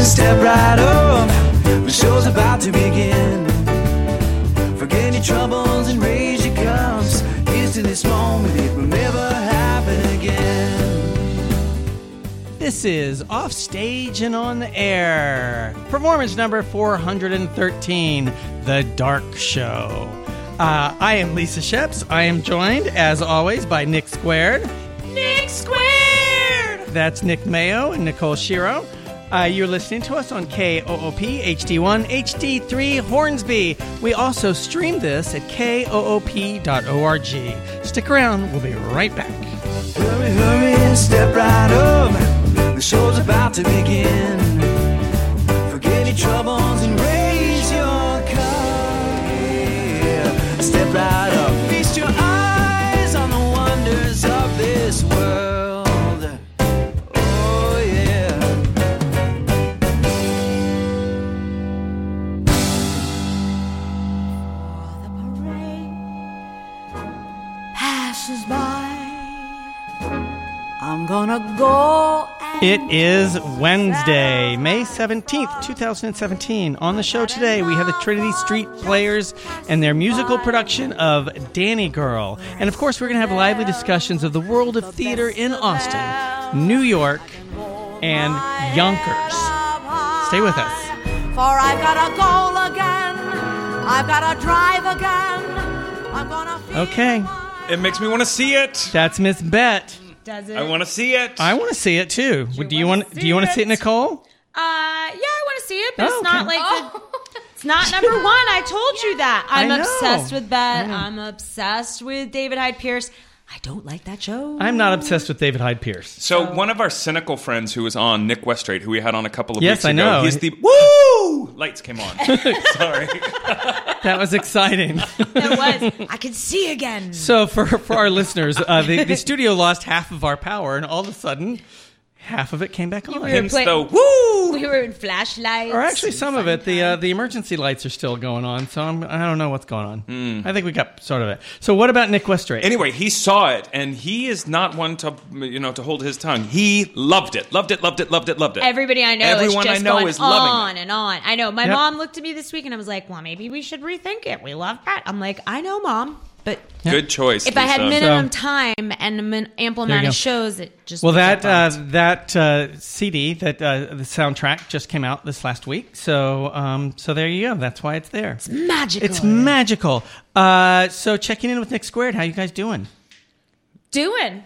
step right up. The show's about to begin. Forget your troubles and raise your cups. Here's to this moment, it will never happen again. This is Off Stage and On the Air. Performance number 413, The Dark Show. I am Lisa Sheps. I am joined, as always, by Nick Squared. Nick Squared! That's Nick Mayo and Nicole Shiro. You're listening to us on KOOP HD1 HD3 Hornsby. We also stream this at koop.org. Stick around. We'll be right back. Hurry, hurry, step right up. The show's about to begin. Forget your troubles and raise your cup. Yeah. Step right up. Feast your eyes on the wonders of this world. Oh, yeah. The parade passes by. I'm gonna go. It is Wednesday, May 17th, 2017. On the show today, we have the Trinity Street Players and their musical production of Danny Girl. And of course, we're going to have lively discussions of the world of theater in Austin, New York, and Yonkers. Stay with us. For I've gotta go again. I've gotta drive again. I'm gonna feel Okay, It makes me want to see it. that's Miss Bet. Does it? I want to see it. I want to see it too. Do you want to see it, Nicole? Yeah, I want to see it, but Oh, it's not okay. like it's not number one. I told you that. I'm I know. obsessed with I Bet. know. I'm obsessed with David Hyde Pierce. I don't like that show. I'm not obsessed with David Hyde Pierce. So one of our cynical friends who was on, Nick Westrate, who we had on a couple of Yes, weeks I ago, know. he's the woo! Lights came on. Sorry. That was exciting. It was. I can see again. So for our listeners, the studio lost half of our power, and all of a sudden, half of it came back on. Hence play- the woo! We were in flashlights. Or actually, some of it, the emergency lights are still going on. So I don't know what's going on. I think we got sort of it. So what about Nick Westrate? Anyway, he saw it, and he is not one to to hold his tongue. He loved it, loved it, loved it, loved it, loved it. Everybody I know Everyone is just I know going is loving on it. and on. I know. My Yep. mom looked at me this week and I was like, well, maybe we should rethink it. We love that. I'm like, I know, Mom. But Good choice. if I had Lisa. minimum time and ample There you amount go. of shows, it just Well, would get that CD, that the soundtrack just came out this last week. So there you go. That's why it's there. It's magical. It's magical. So checking in with Nick Squared. How you guys doing? Doing.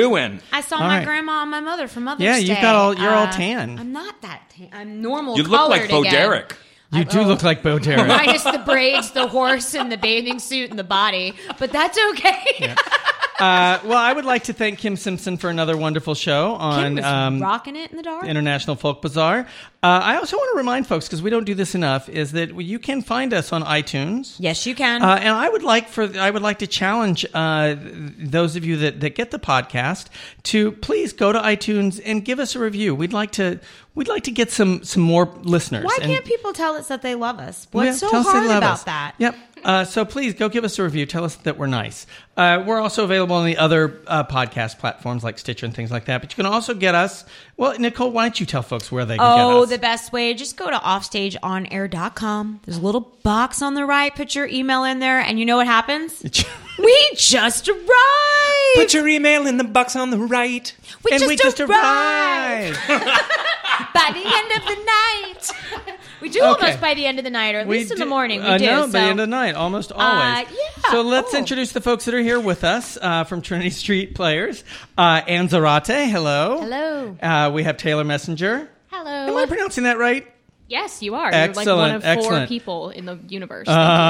I saw All my right. grandma and my mother for Mother's Yeah, Day. you've got you're all tan. I'm not that tan. I'm normal You look like colored Bo again. Derek. You do look like Bo Derek. Minus the braids, the horse, and the bathing suit and the body. But that's okay. Well, I would like to thank Kim Simpson for another wonderful show on Kim was rocking it in the dark. International Folk Bazaar. I also want to remind folks, because we don't do this enough, is that you can find us on iTunes. Yes, you can. And I would like to challenge those of you that get the podcast to please go to iTunes and give us a review. We'd like to get some more listeners. Why And- can't people tell us that they love us? Yeah, What's so tell us they hard love about us. that? Yep. So please go give us a review. Tell us that we're nice. We're also available on the other podcast platforms like Stitcher and things like that. But you can also get us. Well, Nicole, why don't you tell folks where they can get us? The best way, just go to offstageonair.com. There's a little box on the right. Put your email in there, and you know what happens? We just arrived. Put your email in the box on the right. We and we just arrived. arrived. By the end of the night. We do Okay. almost by the end of the night, or at least in the morning. We do. No, so. by the end of the night, almost always. yeah. So let's Oh. introduce the folks that are here with us from Trinity Street Players. Ann Zarate, hello. Hello. We have Taylor Messenger. Am I Hello. pronouncing that right? Yes, you are. Excellent, You're like one of four excellent. people in the universe.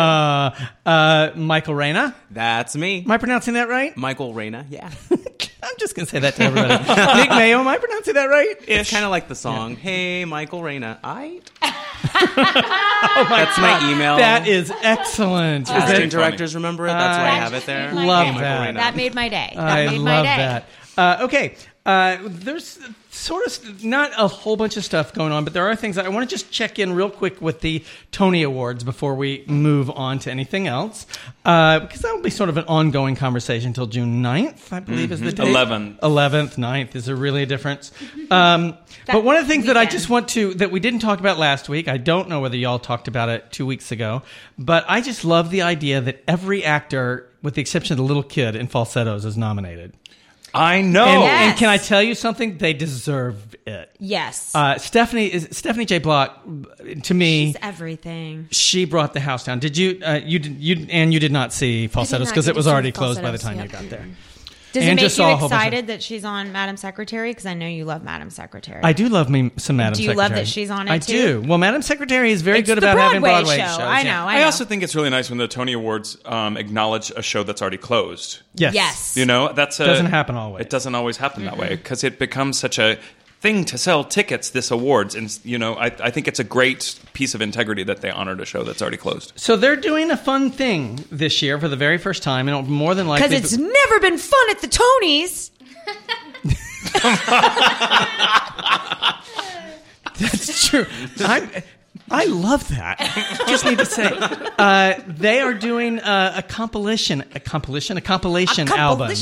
Michael Reyna. That's me. Am I pronouncing that right? Michael Reyna, yeah. I'm just going to say that to everybody. Nick Mayo, am I pronouncing that right? It's kind of like the song, Hey, Michael Reyna. That's That's my email. That is excellent. Is Casting that- directors remember it. That's why I have it there. Love Hey, Michael that. Reyna. That made my day. I made love my day. that. Okay, There's sort of not a whole bunch of stuff going on, but there are things I want to just check in real quick with the Tony Awards before we move on to anything else, because that will be sort of an ongoing conversation until June 9th, I believe is the date. 11th. 9th is really a difference. But one of the things that I just want to, that we didn't talk about last week, I don't know whether y'all talked about it 2 weeks ago, but I just love the idea that every actor, with the exception of the little kid in falsettos, is nominated. I know. And can I tell you something? They deserve it. Yes. Stephanie J. Block, to me, She's everything. she brought the house down. Did you? You did not see falsettos because it was already closed by the time you got there. Does And it make just saw a you whole bunch of- excited that she's on Madam Secretary? Because I know you love Madam Secretary. I do love me some Madam Do you Secretary. love that she's on it, I too? do. Well, Madam Secretary is very It's good the about having Broadway Broadway show. shows. I yeah. know. I also think it's really nice when the Tony Awards acknowledge a show that's already closed. Yes. You know, that's Doesn't happen always. It doesn't always happen that way because it becomes such a thing to sell tickets. This awards, and you know, I think it's a great piece of integrity that they honored a show that's already closed. So they're doing a fun thing this year for the very first time, and more than likely Because it's never been fun at the Tonys. That's true. I love that. Just need to say, they are doing a compilation album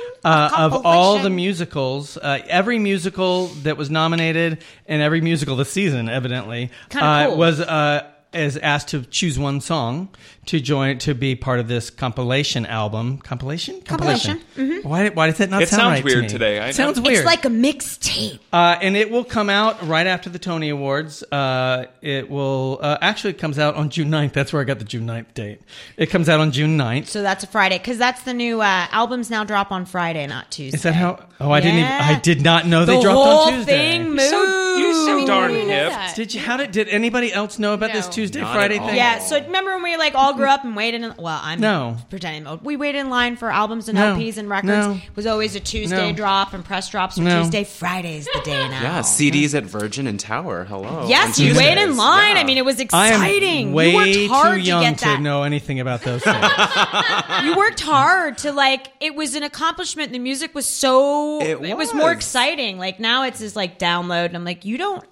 of all the musicals. Every musical that was nominated and every musical this season, evidently, Kinda cool. was is asked to choose one song to be part of this compilation album. Compilation. Mm-hmm. Why does that not It sound sounds right to weird me? today. I It sounds know. weird. It's like a mixtape. And it will come out right after the Tony Awards. It will actually it comes out on June 9th. That's where I got the June 9th date. It comes out on June 9th. So that's a Friday. Because that's the new albums now drop on Friday, not Tuesday. Is that how? Oh, Yeah. I did not know they the dropped whole on Tuesday. thing moved. You so darn we know hip. that. Did anybody else know about this No. Tuesday Not Friday at all. thing? Yeah, so remember when we like all grew up and waited in, well, I'm No. pretending. We waited in line for albums and No. LPs and records. No. It was always a Tuesday No. drop and press drops for No. Tuesday. Friday's the day now. Yeah, CDs at Virgin and Tower. Hello. Yes, On you wait in Tuesdays. line. Yeah. I mean, it was I exciting. am way you worked hard too young to get that. to know anything about those things. You worked hard to like. It was an accomplishment. The music was so. It was more was. exciting. Like now, it's just like download, and I'm like, you don't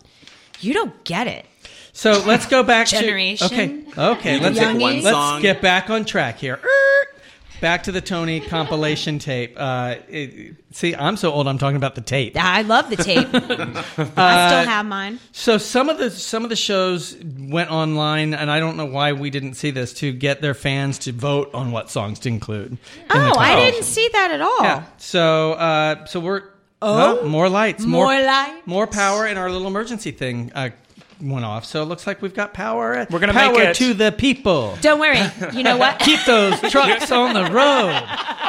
get it. So let's go back Generation. to okay. can pick one Let's song. get back on track here. Back to the Tony compilation tape. See, I'm so old. I'm talking about the tape. I love the tape. I still have mine. So some of the shows went online, and I don't know why we didn't see this, to get their fans to vote on what songs to include. in the Oh, I compilation. didn't see that at all. Yeah. So we're more lights, More lights. more power, and our little emergency thing went off. So it looks like we've got power. We're gonna power make it. to the people. Don't worry. You know what? Keep those trucks on the road.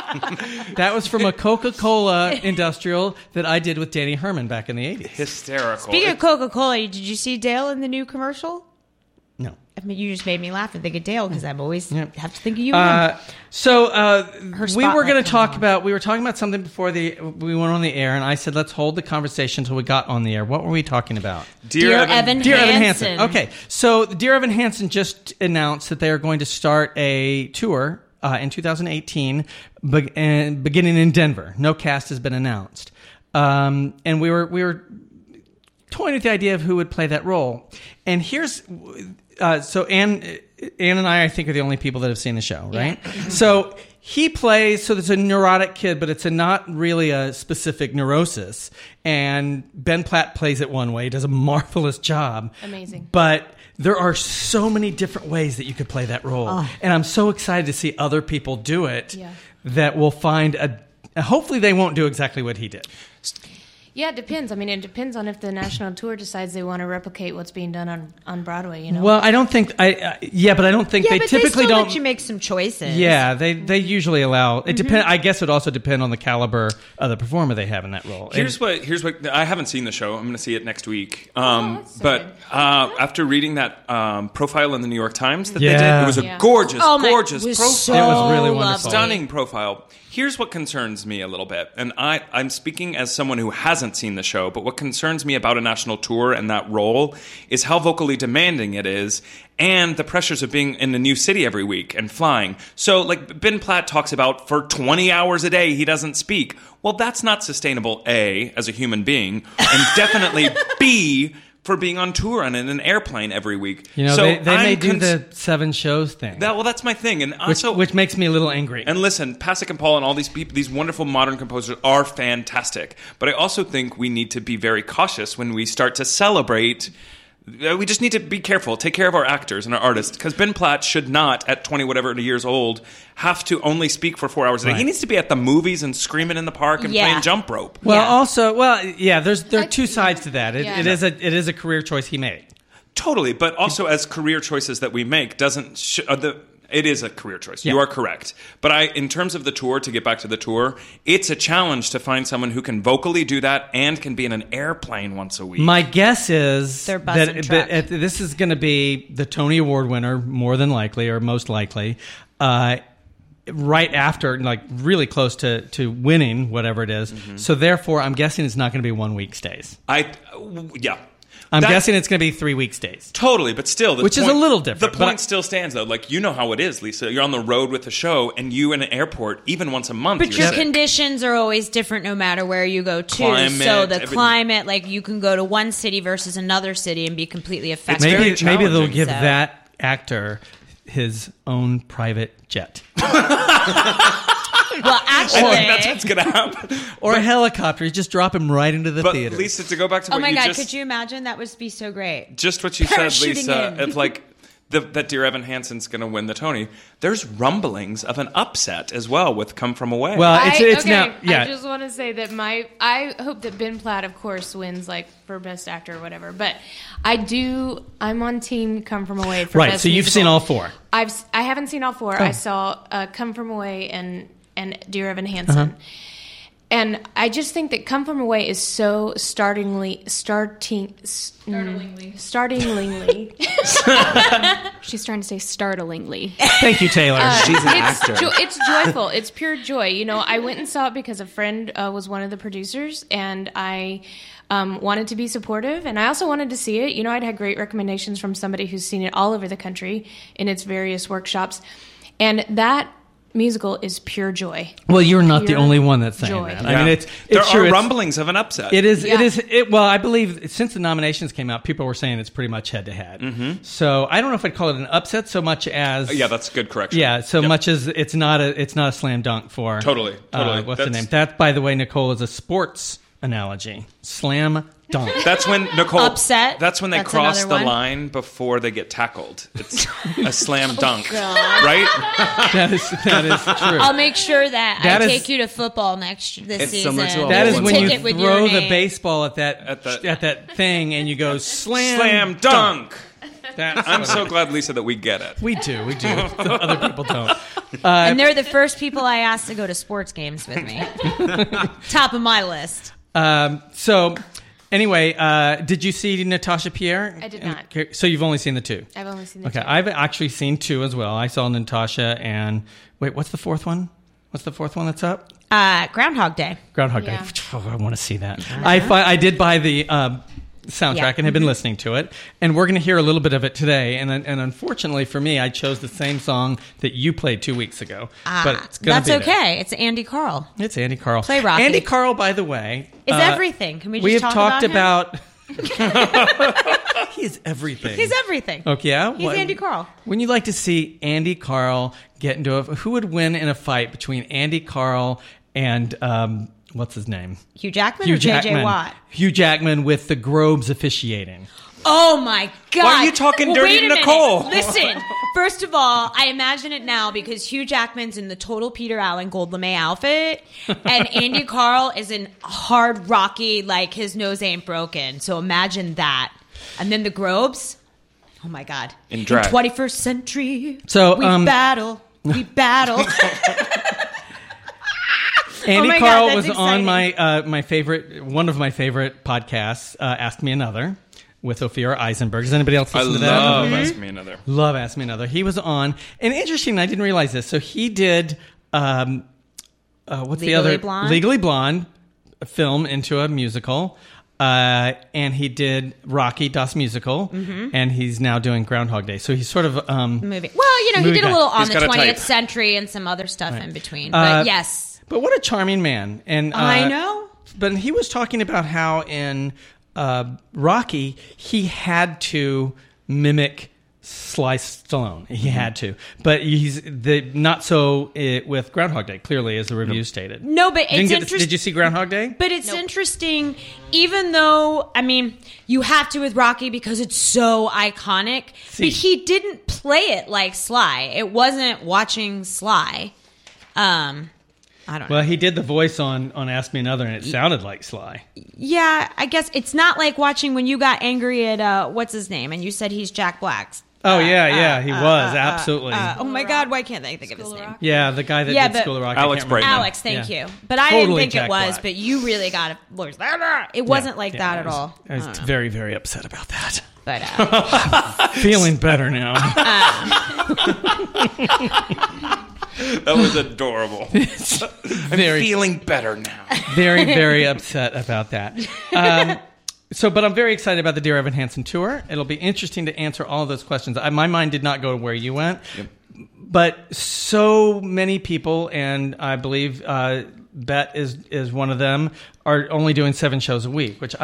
That was from a Coca-Cola industrial that I did with Danny Herman back in the 80s. Hysterical. Speaking of Coca-Cola, did you see Dale in the new commercial? No. I mean, you just made me laugh and think of Dale because I'm always Yep. have to think of you. And him. So we were spotlight going to talk come on. about. We were talking about something before we went on the air, and I said let's hold the conversation until we got on the air. What were we talking about? Dear Evan Dear Evan Hansen. Hansen. Okay, so Dear Evan Hansen just announced that they are going to start a tour in 2018, beginning in Denver. No cast has been announced, and we were toying with the idea of who would play that role. And here's so Anne and I think, are the only people that have seen the show, right? Yeah. So he plays, so there's a neurotic kid, but it's not really a specific neurosis. And Ben Platt plays it one way, does a marvelous job. Amazing. But there are so many different ways that you could play that role. And I'm so excited to see other people do it that will find hopefully they won't do exactly what he did. Yeah, it depends. I mean, it depends on if the national tour decides they want to replicate what's being done on Broadway. You know. Well, I don't think but I don't think they but typically they still don't. let you make some choices. Yeah, they usually allow. It depend. I guess it would also depend on the caliber of the performer they have in that role. Here's what I haven't seen the show. I'm going to see it next week. that's so But good. after reading that profile in the New York Times that they Yeah. did, it was a Yeah. gorgeous, Oh my, gorgeous it was profile. so It was really lovely. wonderful. Stunning profile. Here's what concerns me a little bit, and I'm speaking as someone who hasn't seen the show, but what concerns me about a national tour and that role is how vocally demanding it is, and the pressures of being in a new city every week and flying. So, like Ben Platt talks about, for 20 hours a day he doesn't speak. Well, that's not sustainable, A, as a human being, and definitely B, for being on tour and in an airplane every week. You know, so they may do the 7 shows thing. That's my thing. And also, which makes me a little angry. And listen, Pasek and Paul and all these people, these wonderful modern composers are fantastic. But I also think we need to be very cautious when we start to celebrate. We just need to be careful, take care of our actors and our artists, because Ben Platt should not, at 20 whatever years old, have to only speak for 4 hours a day. Right. He needs to be at the movies and screaming in the park and playing jump rope. Well, there are two sides to that. It is a career choice he made. Totally, but also as career choices that we make, it is a career choice. Yeah. You are correct. But in terms of the tour, to get back to the tour, it's a challenge to find someone who can vocally do that and can be in an airplane once a week. My guess is They're buzzing truck. this is going to be the Tony Award winner, more than likely, or most likely, right after, like really close to winning whatever it is. Mm-hmm. So therefore, I'm guessing it's not going to be 1 week stays. Yeah. I'm guessing it's going to be 3 week stays. Totally, but still, Which is a little different, The but point still stands, though. Like, you know how it is, Lisa. You're on the road with the show, and you in an airport, even once a month. But you're your sick. conditions are always different no matter where you go to. Climate, so the everything. climate, like you can go to one city versus another city and be completely affected. very Maybe they'll challenging. give So- that actor his own private jet. Well, I think that's actually, what's going to happen. Or a helicopter. You just drop him right into the But theater. Lisa, to go back to oh what my you God, just... could you imagine? That would be so great. Just what you said, Parachuting Lisa, in. of like that Dear Evan Hansen's going to win the Tony. There's rumblings of an upset as well with Come From Away. Well, it's now... I just want to say that I hope that Ben Platt, of course, wins like for Best Actor or whatever. But I'm on team Come From Away for Right, Best so you've Musical. seen all 4. I haven't seen all 4. Oh. I saw Come From Away and Dear Evan Hansen. And I just think that Come From Away is so startlingly. She's trying to say startlingly. Thank you, Taylor. She's an actor. It's joyful. It's pure joy. You know, I went and saw it because a friend was one of the producers, and I wanted to be supportive, and I also wanted to see it. You know, I'd had great recommendations from somebody who's seen it all over the country in its various workshops, and that musical is pure joy. Well, you're not the Pure only one that's saying joy. that. Yeah. I mean, it's there true. are It's- rumblings of an upset. It is. Yeah. Well, I believe since the nominations came out, people were saying it's pretty much head to head. So I don't know if I'd call it an upset so much as Yeah, that's a good correction. Yeah, so Yep. much as it's not a slam dunk for Totally. What's the name? That, by the way, Nicole, is a sports analogy. Slam dunk. That's when Nicole Upset. That's when they That's cross the another one. line before they get tackled. It's a slam dunk, God. right? that is true. I'll make sure that That I is- take you to football this It's season. similar to a That is There's when a you ticket with your throw the name. baseball at At the- that thing and you go slam Slam dunk. That's I'm what so it is. glad, Lisa, that we get it. We do. Other people don't. And they're the first people I asked to go to sports games with me. Top of my list. So, anyway, did you see Natasha Pierre? I did not. So you've only seen the 2. I've only seen the Okay, 2. I've actually seen 2 as well. I saw Natasha and wait, what's the 4th one? What's the 4th one that's up? Groundhog Day. Groundhog Yeah. Day. Oh, I want to see that. I did buy the soundtrack Yeah. and have been listening to it, and we're going to hear a little bit of it today. And unfortunately for me, I chose the same song that you played 2 weeks ago. But it's gonna That's be there. okay. It's Andy Carl. It's Andy Carl. Play Rocky. Andy Carl, by the way, Is everything. Can we just we have talk talked about about. He is everything. He's everything. Okay, yeah. He's Andy Carl. When you like to see Andy Carl get into who would win in a fight between Andy Carl and what's his name? Hugh Jackman Hugh or J.J. Jackman. Watt? Hugh Jackman with the Grobes officiating. Oh my God. Why are you talking dirty wait to a minute. Nicole? Listen, first of all, I imagine it now because Hugh Jackman's in the total Peter Allen Gold LeMay outfit, and Andy Carl is in hard rocky, like his nose ain't broken. So imagine that. And then the Grobes. Oh my God. In drag. 21st century. So, we battle. We battle. Andy my God, Carl that's was on exciting. one of my favorite podcasts, Ask Me Another, with Ophira Eisenberg. Does anybody else I listen to that? love Ask Me Another. Love Ask Me Another. He was on, and interesting, I didn't realize this. So he did what's the Legally other Blonde? Legally Blonde film into a musical. And he did Rocky Das Musical, and he's now doing Groundhog Day. So he's sort of movie. Well, he movie did a guy. little on He's the got a 20th type. century and some other stuff in between. But yes, But what a charming man! And I know. But he was talking about how in Rocky he had to mimic Sly Stallone. He had to, but he's not so with Groundhog Day. Clearly, as the review stated. No, but it's interesting. Did you see Groundhog Day? But it's interesting, even though, I mean, you have to with Rocky because it's so iconic. See. But he didn't play it like Sly. It wasn't watching Sly. I don't know. Well, he did the voice on Ask Me Another, and it sounded like Sly. Yeah, I guess it's not like watching when you got angry at, what's his name, and you said he's Jack Black's. Oh, yeah, he was, absolutely. Oh my God, why can't I think of his name? Yeah, the guy that Yeah, did but- School of Rock. Alex I can't remember. Brightman. Alex, thank Yeah. you. But I Totally didn't think Jack it was, Black. but you really got it. It wasn't like that at all. I was very, very upset about that. But Feeling better now. That was adorable. I'm very, feeling better now. very, very upset about that. But I'm very excited about the Dear Evan Hansen tour. It'll be interesting to answer all of those questions. My mind did not go to where you went, but so many people, and I believe Bet is one of them, are only doing 7 shows a week. Which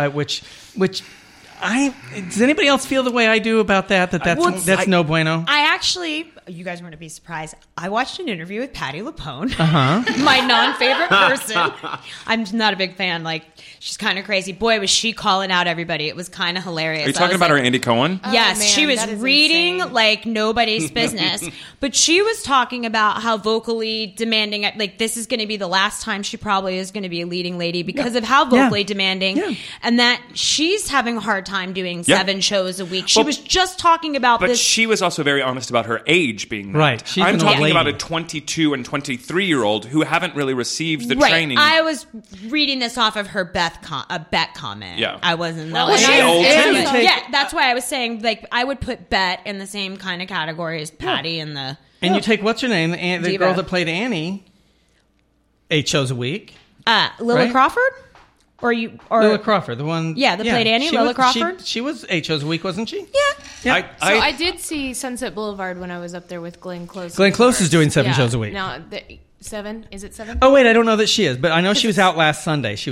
does anybody else feel the way I do about that? That's no bueno. I actually, you guys are going to be surprised. I watched an interview with Patti LuPone, my non-favorite person. I'm not a big fan. Like, she's kind of crazy. Boy, was she calling out everybody. It was kind of hilarious. Are you talking about her Andy Cohen? Yes, man, she was that is reading insane. like nobody's business. But she was talking about how vocally demanding, like this is going to be the last time she probably is going to be a leading lady because of how vocally demanding, and that she's having a hard time doing 7 shows a week. She was just talking about But this. she was also very honest about her age being that. Right. She's I'm an old talking lady. about a 22 and 23-year-old who haven't really received the Right. training. I was reading this off of her Bet comment. Yeah. I wasn't. Well, she's old, too. Yeah, that's why I was saying like I would put Bet in the same kind of category as Patty and the. And you take what's her name, the Diva. girl that played Annie, 8 shows a week. Lily Right? Crawford, or Lila Crawford, the one. Yeah, that played Annie, Lila Crawford? She was 8 shows a week, wasn't she? Yeah. So I did see Sunset Boulevard when I was up there with Glenn Close. Glenn Close is doing 7 shows a week. Now, 7? Is it 7? Oh wait, I don't know that she is, but I know she was out last Sunday. She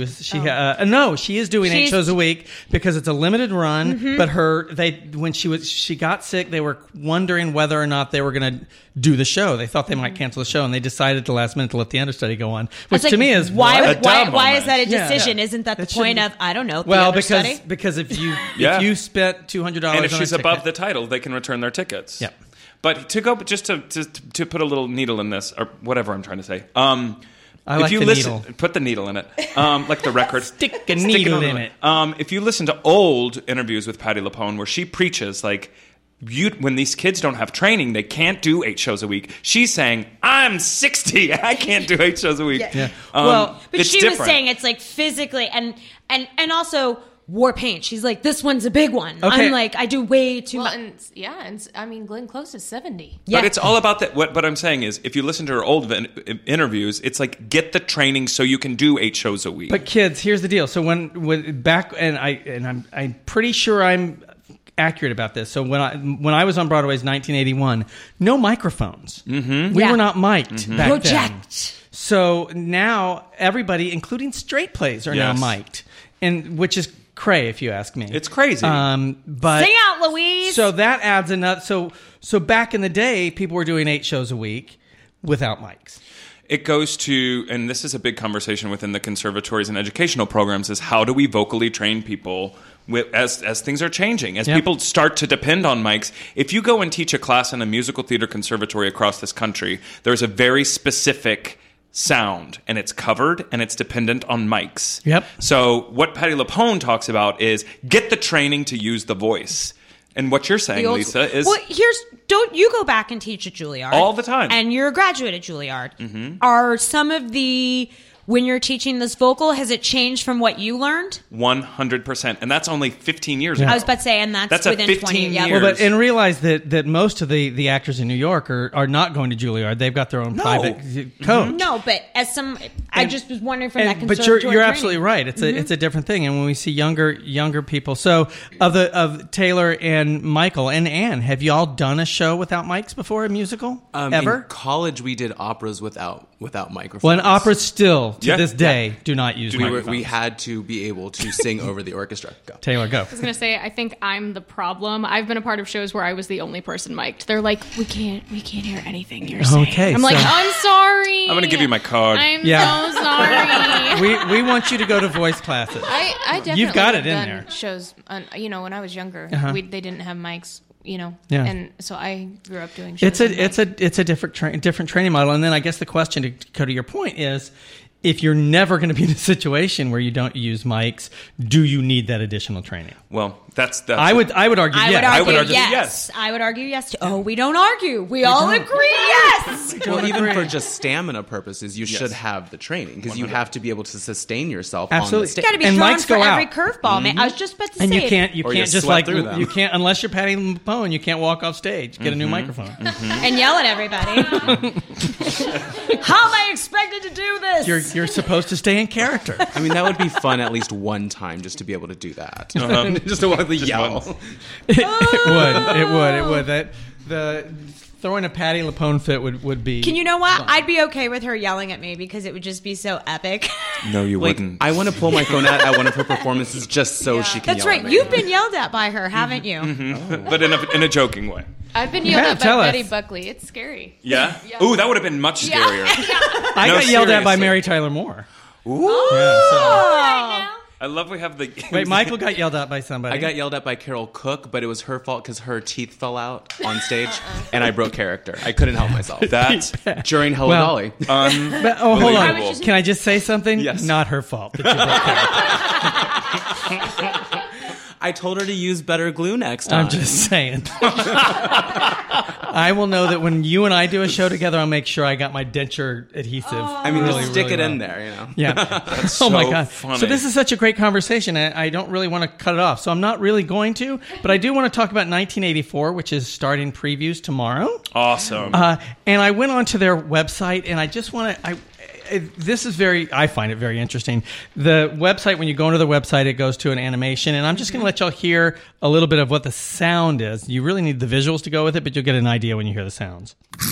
is doing 8 shows a week because it's a limited run. But when she got sick, they were wondering whether or not they were going to do the show. They thought they might cancel the show, and they decided at the last minute to let the understudy go on, which It's to like, me is why what? A dumb why moment. is that a Yeah. decision? Yeah. Isn't that the That point shouldn't- of I don't know the Well, understudy? because if you Yeah. if you spent $200 and if on she's a above ticket, the title, they can return their tickets. Yeah. But to go, just to put a little needle in this, or whatever I'm trying to say. I like if you the listen, needle. put the needle in it, like the record. Stick a needle in it. If you listen to old interviews with Patti LuPone, where she preaches like, when these kids don't have training, they can't do 8 shows a week. She's saying, "I'm 60, I can't do 8 shows a week." Yeah. but it's she different. was saying it's like physically and also war paint. She's like, this one's a big one. Okay. I'm like, I do way too Well, much. and I mean, Glenn Close is 70. Yeah. But it's all about that. What I'm saying is, if you listen to her old interviews, it's like get the training so you can do 8 shows a week. But kids, here's the deal. So when back I'm pretty sure I'm accurate about this. So when I was on Broadway's 1981, no microphones. Mm-hmm. We Yeah. were not mic'd back then. Project. So now everybody, including straight plays, are Yes. now mic'd, and which is cray if you ask me. It's crazy. But Sing out, Louise. so that adds another. So back in the day, people were doing 8 shows a week without mics. It goes to, and this is a big conversation within the conservatories and educational programs, is how do we vocally train people as things are changing, as Yep. people start to depend on mics. If you go and teach a class in a musical theater conservatory across this country, there's a very specific sound, and it's covered, and it's dependent on mics. Yep. So what Patti LuPone talks about is get the training to use the voice. And what you're saying, Lisa, is... well, don't you go back and teach at Juilliard All the time. and you're a graduate at Juilliard. Are some of the when you're teaching this vocal, has it changed from what you learned? 100%. And that's only 15 years ago. I was about to say, and that's a within 15 20 years. yeah. Well, but and realize that most of the actors in New York are not going to Juilliard. They've got their own private coach. No, but as I just was wondering from that But conservatory you're training. absolutely right. It's a different thing. And when we see younger people, so of Taylor and Michael and Anne, have y'all done a show without mics before, a musical ever? In college, we did operas without microphones. Well, and operas still to Yeah. this day do not use we microphones. had to be able to sing over the orchestra. Go. Taylor, go. I was gonna say, I think I'm the problem. I've been a part of shows where I was the only person mic'd. They're like, we can't hear anything you're saying. Okay, I'm like, so- I'm sorry. I'm going to give you my card. I'm Yeah. so sorry. We want you to go to voice classes. I definitely You've got it have in done there. shows, when I was younger, they didn't have mics, Yeah. and so I grew up doing shows. It's a different training model. And then I guess the question to go to your point is, if you're never going to be in a situation where you don't use mics, do you need that additional training? Well, that's I would argue I yes. would argue yes. yes. I would argue yes. Oh, we don't argue. We all agree yes. Well, even agree. for just stamina purposes, you should have the training because you have to be able to sustain yourself on Absolutely. the stage. Got to be And thrown mics for go every out. curveball, man. I was just about to And say. you can't Or you just sweat like through them. you can't unless you're Patty LuPone, you can't walk off stage, get a new microphone. and yell at everybody. How am I expected to do this? You're supposed to stay in character. I mean, that would be fun at least one time just to be able to do that. just to walk the yell. It would. That the throwing a Patty LuPone fit would be. Can you know what? I'd be okay with her yelling at me because it would just be so epic. No, you Like, wouldn't. I want to pull my phone out at one of her performances just so she can That's yell right. at me. You've been yelled at by her, haven't you? But in a joking way. I've been yelled at tell by us. Betty Buckley. It's scary. Yeah? Ooh, that would have been much scarier. I No, got yelled at by seriously. Mary Tyler Moore. I love we have the... Wait, Michael got yelled at by somebody. I got yelled at by Carol Cook, but it was her fault because her teeth fell out on stage, and I broke character. I couldn't help myself. That's During Hello Well, Dolly. But, hold on. Unbelievable. Can I just say something? Yes. Not her fault that you broke character. I told her to use better glue next time. I'm just saying. I will know that when you and I do a show together, I'll make sure I got my denture adhesive. I mean, really, just stick really it in well. there, you know. Yeah. That's Oh my so god. funny. So this is such a great conversation. I don't really want to cut it off. So I'm not really going to, but I do want to talk about 1984, which is starting previews tomorrow. Awesome. And I went onto their website, and I just want to. I find it very interesting. The website, when you go into the website, it goes to an animation, and I'm just going to let y'all hear a little bit of what the sound is. You really need the visuals to go with it, but you'll get an idea when you hear the sounds.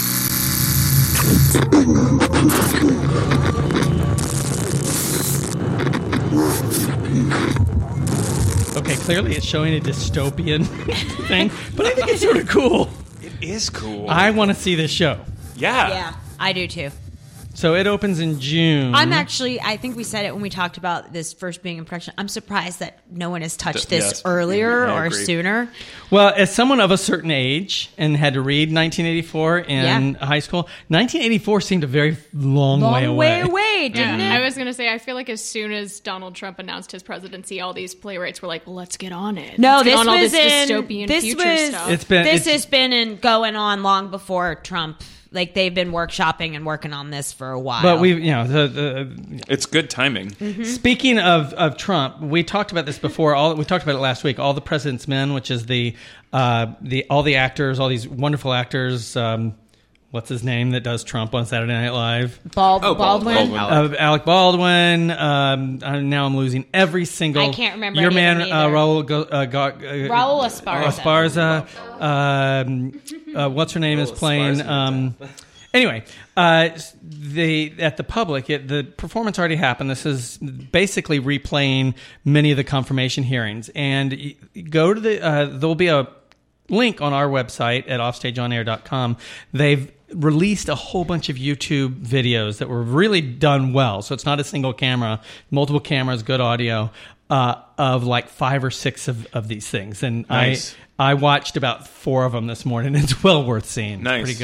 Okay, clearly it's showing a dystopian thing, but I think it's sort of cool. it is cool. I want to see this show. Yeah, I do too. So it opens in June. I think we said it when we talked about this first being in production. I'm surprised that no one has touched this Yes. earlier I or agree. sooner. Well, as someone of a certain age and had to read 1984 in high school, 1984 seemed a very long way away. didn't I it? was going to say, I feel like as soon as Donald Trump announced his presidency, all these playwrights were like, well, let's get on it. No, Let's get this on all was this in dystopian this future was stuff. It's has been going on long before Trump. Like they've been workshopping and working on this for a while. But we've, the It's good timing. speaking of Trump, we talked about this before. We talked about it last week. All the President's Men, which is all the actors, all these wonderful actors. What's his name that does Trump on Saturday Night Live? Baldwin. Alec Baldwin. Now I'm losing every single. I can't remember Your any of man, them either. Raul Esparza. Esparza. What's her name is playing. Anyway, at the public, the performance already happened. This is basically replaying many of the confirmation hearings. And you go to there'll be a link on our website at offstageonair.com. They've released a whole bunch of YouTube videos that were really done well. So it's not a single camera, multiple cameras, good audio, of like 5 or 6 of these things. And Nice. I watched about 4 of them this morning. It's well worth seeing. Nice. It's pretty good.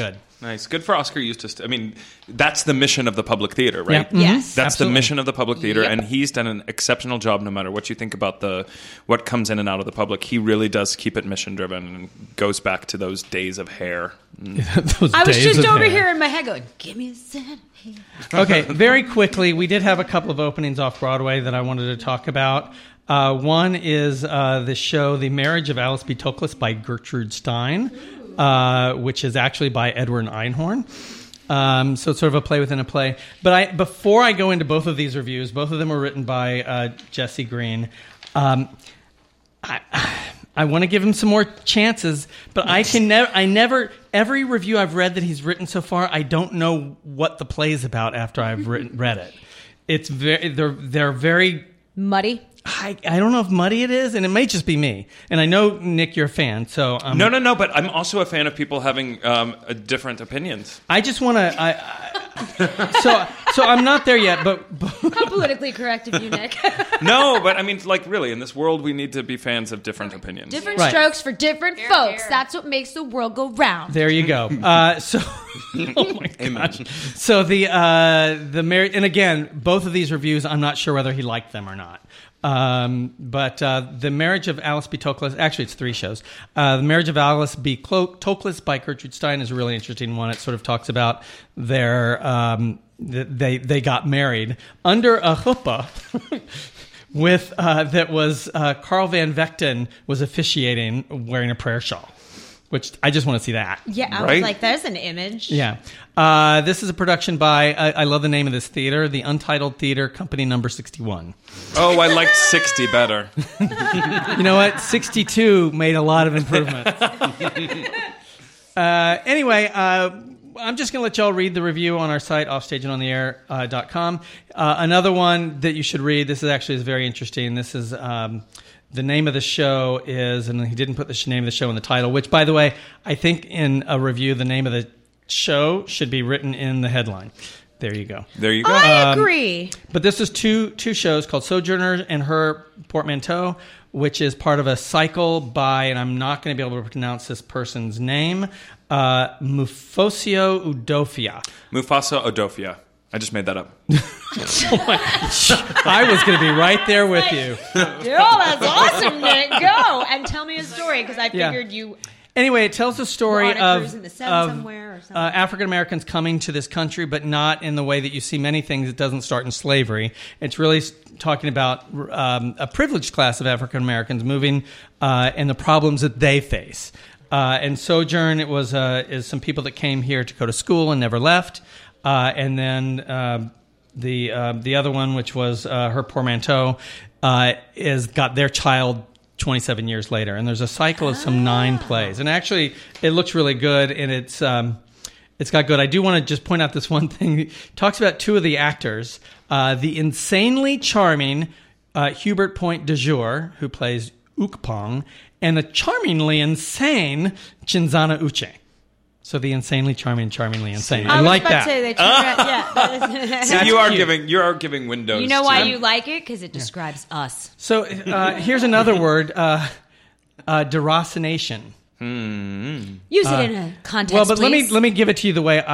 Nice. Good for Oscar Eustace. I mean, that's the mission of the public theater, right? Yeah. Yes. That's Absolutely. the mission of the public theater, Yep. and he's done an exceptional job no matter what you think about what comes in and out of the public. He really does keep it mission-driven and goes back to those days of hair. Those I was days just of over hair. here in my head going, give me a set of hair. Okay, very quickly, we did have a couple of openings off Broadway that I wanted to talk about. One is the show The Marriage of Alice B. Toklas by Gertrude Stein, which is actually by Edward Einhorn. So it's sort of a play within a play. But before I go into both of these reviews, both of them were written by Jesse Green. I want to give him some more chances, but I never every review I've read that he's written so far, I don't know what the play's about after I've read it. It's they're very Muddy. I don't know if muddy it is, and it may just be me. And I know, Nick, you're a fan, so... No, but I'm also a fan of people having different opinions. I just want to... So I'm not there yet, but How politically correct of you, Nick. No, but I mean, like, really, in this world, we need to be fans of different opinions. Different Right. strokes for different folks. That's what makes the world go round. there you go. Oh my gosh. So the marriage... And again, both of these reviews, I'm not sure whether he liked them or not. But The Marriage of Alice B. Toklas, actually it's 3 shows. The Marriage of Alice B. Toklas by Gertrude Stein is a really interesting one. It sort of talks about their, they got married under a chuppah with, that was, Carl Van Vechten was officiating wearing a prayer shawl, which I just want to see that. Yeah, I Right? was like, there's an image. Yeah. This is a production by, I love the name of this theater, the Untitled Theater Company Number 61. Oh, I liked 60 better. You know what? 62 made a lot of improvements. Anyway, I'm just going to let y'all read the review on our site, offstageandontheair.com. Another one that you should read, this is very interesting. This is... the name of the show is, and he didn't put the name of the show in the title, which, by the way, I think in a review, the name of the show should be written in the headline. There you go. There you go. I agree. But this is two shows called Sojourner and Her Portmanteau, which is part of a cycle by, and I'm not going to be able to pronounce this person's name, Mufosio Udofia. Mufasa Odofia. I just made that up. I was going to be right there with you. Oh, that's awesome, Nick. Go and tell me a story because I Yeah. figured you Anyway, it tells the story were on a cruise in the sun of somewhere or something. African Americans coming to this country, but not in the way that you see many things. It doesn't start in slavery. It's really talking about a privileged class of African Americans moving and the problems that they face. And Sojourn, it was is some people that came here to go to school and never left. And then the other one, which was Her Portmanteau, is got their child 27 years later. And there's a cycle of some 9 plays. And actually, it looks really good, and it's got good. I do want to just point out this one thing. It talks about 2 of the actors. The insanely charming Hubert Point de Jour, who plays Ukpong, and the charmingly insane Chinzana Uche. So the insanely charming, charmingly insane. I like that. I was about to say they turned around. Yeah. So you are giving windows. You know why to- you like it? Because it describes us. So here's another word, deracination. Use it in a context, Well, but please. let me give it to you the way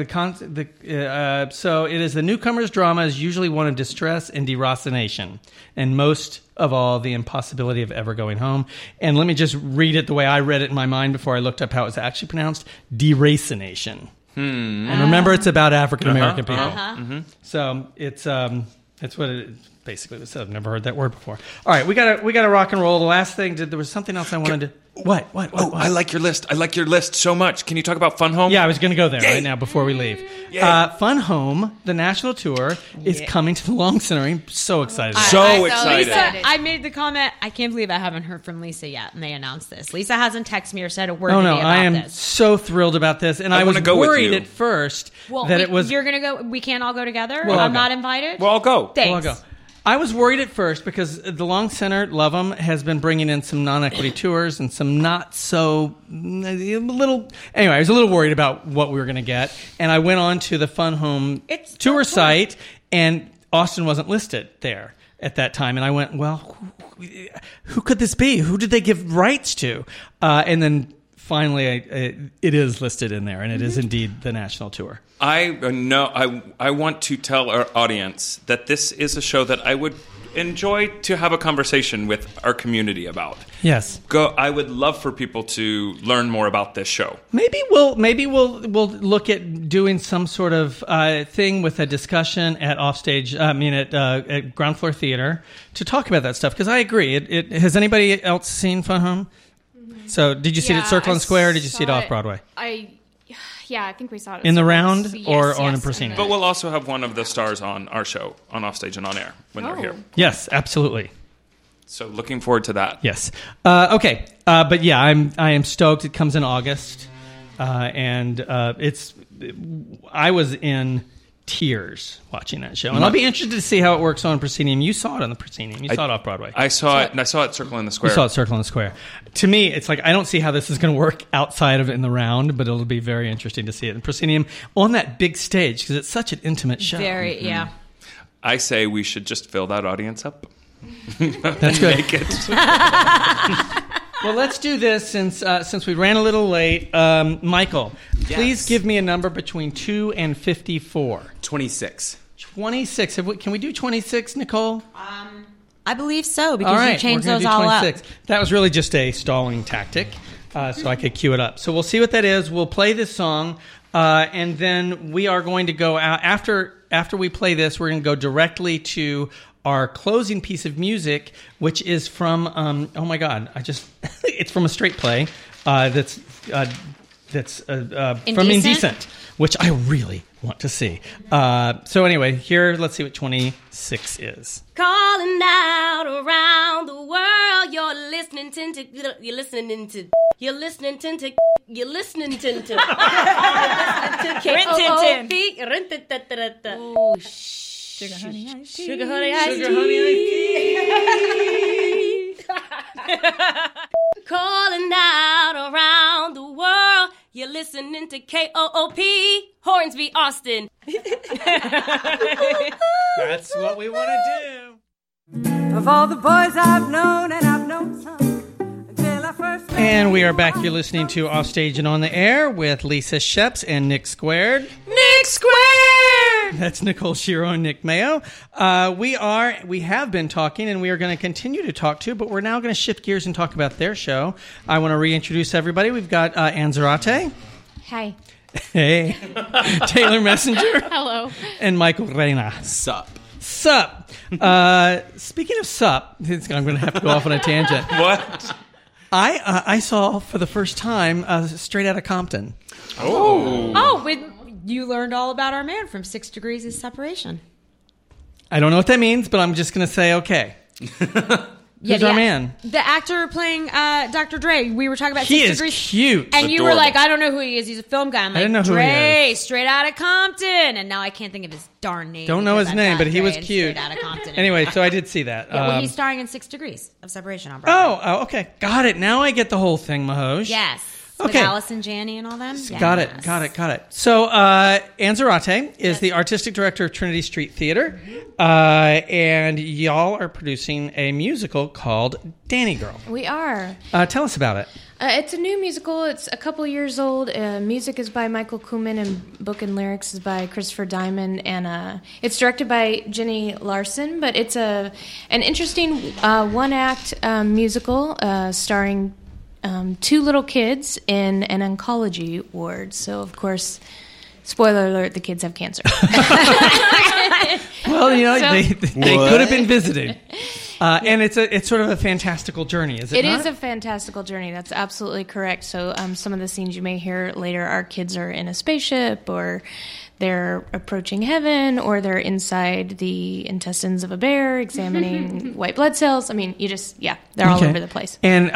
so it is the newcomer's drama is usually one of distress and deracination, and most of all the impossibility of ever going home. And let me just read it the way I read it in my mind before I looked up how it was actually pronounced: deracination. And remember, it's about African American people. So it's what it basically was. I've never heard that word before. All right, we gotta rock and roll. The last thing, there was something else I wanted to. What? Oh, I like your list. I like your list so much. Can you talk about Fun Home? Yeah, I was going to go there Yay. right now before we leave. Fun Home, the national tour, is coming to the Long Center. I'm so excited. So excited. Lisa, I made the comment. I can't believe I haven't heard from Lisa yet, and they announced this. Lisa hasn't texted me or said a word Oh to no, me about I am this. so thrilled about this, and I was wanna go with worried you. at first Well, that it was. You're gonna go. We can't all go together. We'll all I'm go. not invited. Well, I'll go. Thanks. Well, I'll go. I was worried at first because the Long Center, love them, has been bringing in some non-equity tours and some not so little. Anyway, I was a little worried about what we were going to get, and I went on to the Fun Home tour site, and Austin wasn't listed there at that time, and I went, well, who could this be? Who did they give rights to? And then finally it is listed in there, and it is indeed the national tour. I want to tell our audience that this is a show that I would enjoy to have a conversation with our community about. Yes. I would love for people to learn more about this show. Maybe we'll look at doing some sort of thing with a discussion at Offstage. At Ground Floor Theater to talk about that stuff, because I agree. It has anybody else seen Fun Home? So did you see it at Circle and Square? Or did you see it off Broadway? I think we saw it in the round Yes, or yes, on a proscenium. But we'll also have one of the stars on our show, on Offstage and On Air, when they're here. Yes, absolutely. So looking forward to that. Yes. Okay. But yeah, I am stoked. It comes in August, and I was in tears watching that show, and I'll be interested to see how it works on proscenium. You saw it on the proscenium. You saw it off Broadway. I saw it Circle in the Square. You saw it Circle in the Square. To me, it's like I don't see how this is going to work outside of it in the round, but it'll be very interesting to see it in proscenium on that big stage, because it's such an intimate show. Very, yeah. I say we should just fill that audience up. That's good. Make it. Well, let's do this since we ran a little late. Michael, please give me a number between 2 and 54. 26. 26. Can we do 26, Nicole? I believe so, because All right, you changed we're gonna those do all 26. up. That was really just a stalling tactic, so I could cue it up. So we'll see what that is. We'll play this song, and then we are going to go out. After we play this, we're going to go directly to our closing piece of music, which is from oh my god, it's from a straight play that's from Indecent, which I really want to see. So anyway, here, let's see what 26 is. Calling out around the world, you're listening to K-O-O-P. Oh, sugar honey iced tea. Sugar honey iced tea. Calling out around the world, you're listening to KOOP, Hornsby, Austin. That's what we want to do. Of all the boys I've known, and I've known some, until I first met And we are back. You're listening to Offstage and On the Air with Lisa Sheps and Nick Squared. Nick Squared! That's Nicole Shiro and Nick Mayo. We have been talking, and we are going to continue to talk too, but we're now going to shift gears and talk about their show. I want to reintroduce everybody. We've got Ann Zarate. Hi. Hey. Taylor Messenger. Hello. And Michael Reyna. Sup. Speaking of sup, I'm going to have to go off on a tangent. What? I saw for the first time Straight Outta Compton. You learned all about our man from 6 Degrees of Separation. I don't know what that means, but I'm just going to say okay. Who's our man? The actor playing Dr. Dre. We were talking about He 6 is Degrees. cute. And you were like, I don't know who he is. He's a film guy. I'm like, didn't know who Dre, he is. Straight Outta Compton. And now I can't think of his darn name. Don't know his because name, I've but got he Dre was and cute. Straight Outta Compton. Anyway, so I did see that. Yeah, well, he's starring in 6 Degrees of Separation on Broadway. Oh, okay. Got it. Now I get the whole thing, Mahoj. Yes. With Okay. Allison Janney and all them. Got Yes. it. So, Ann Zarate is the artistic director of Trinity Street Theater, and y'all are producing a musical called Danny Girl. We are. Tell us about it. It's a new musical. It's a couple years old. Music is by Michael Kuhlman, and book and lyrics is by Christopher Diamond. And it's directed by Jenny Larson. But it's an interesting one-act musical starring 2 little kids in an oncology ward. So, of course, spoiler alert: the kids have cancer. Well, they could have been visiting. And it's sort of a fantastical journey, is it not? It is a fantastical journey. That's absolutely correct. So some of the scenes you may hear later, our kids are in a spaceship, or they're approaching heaven, or they're inside the intestines of a bear examining white blood cells. I mean, they're all over the place. And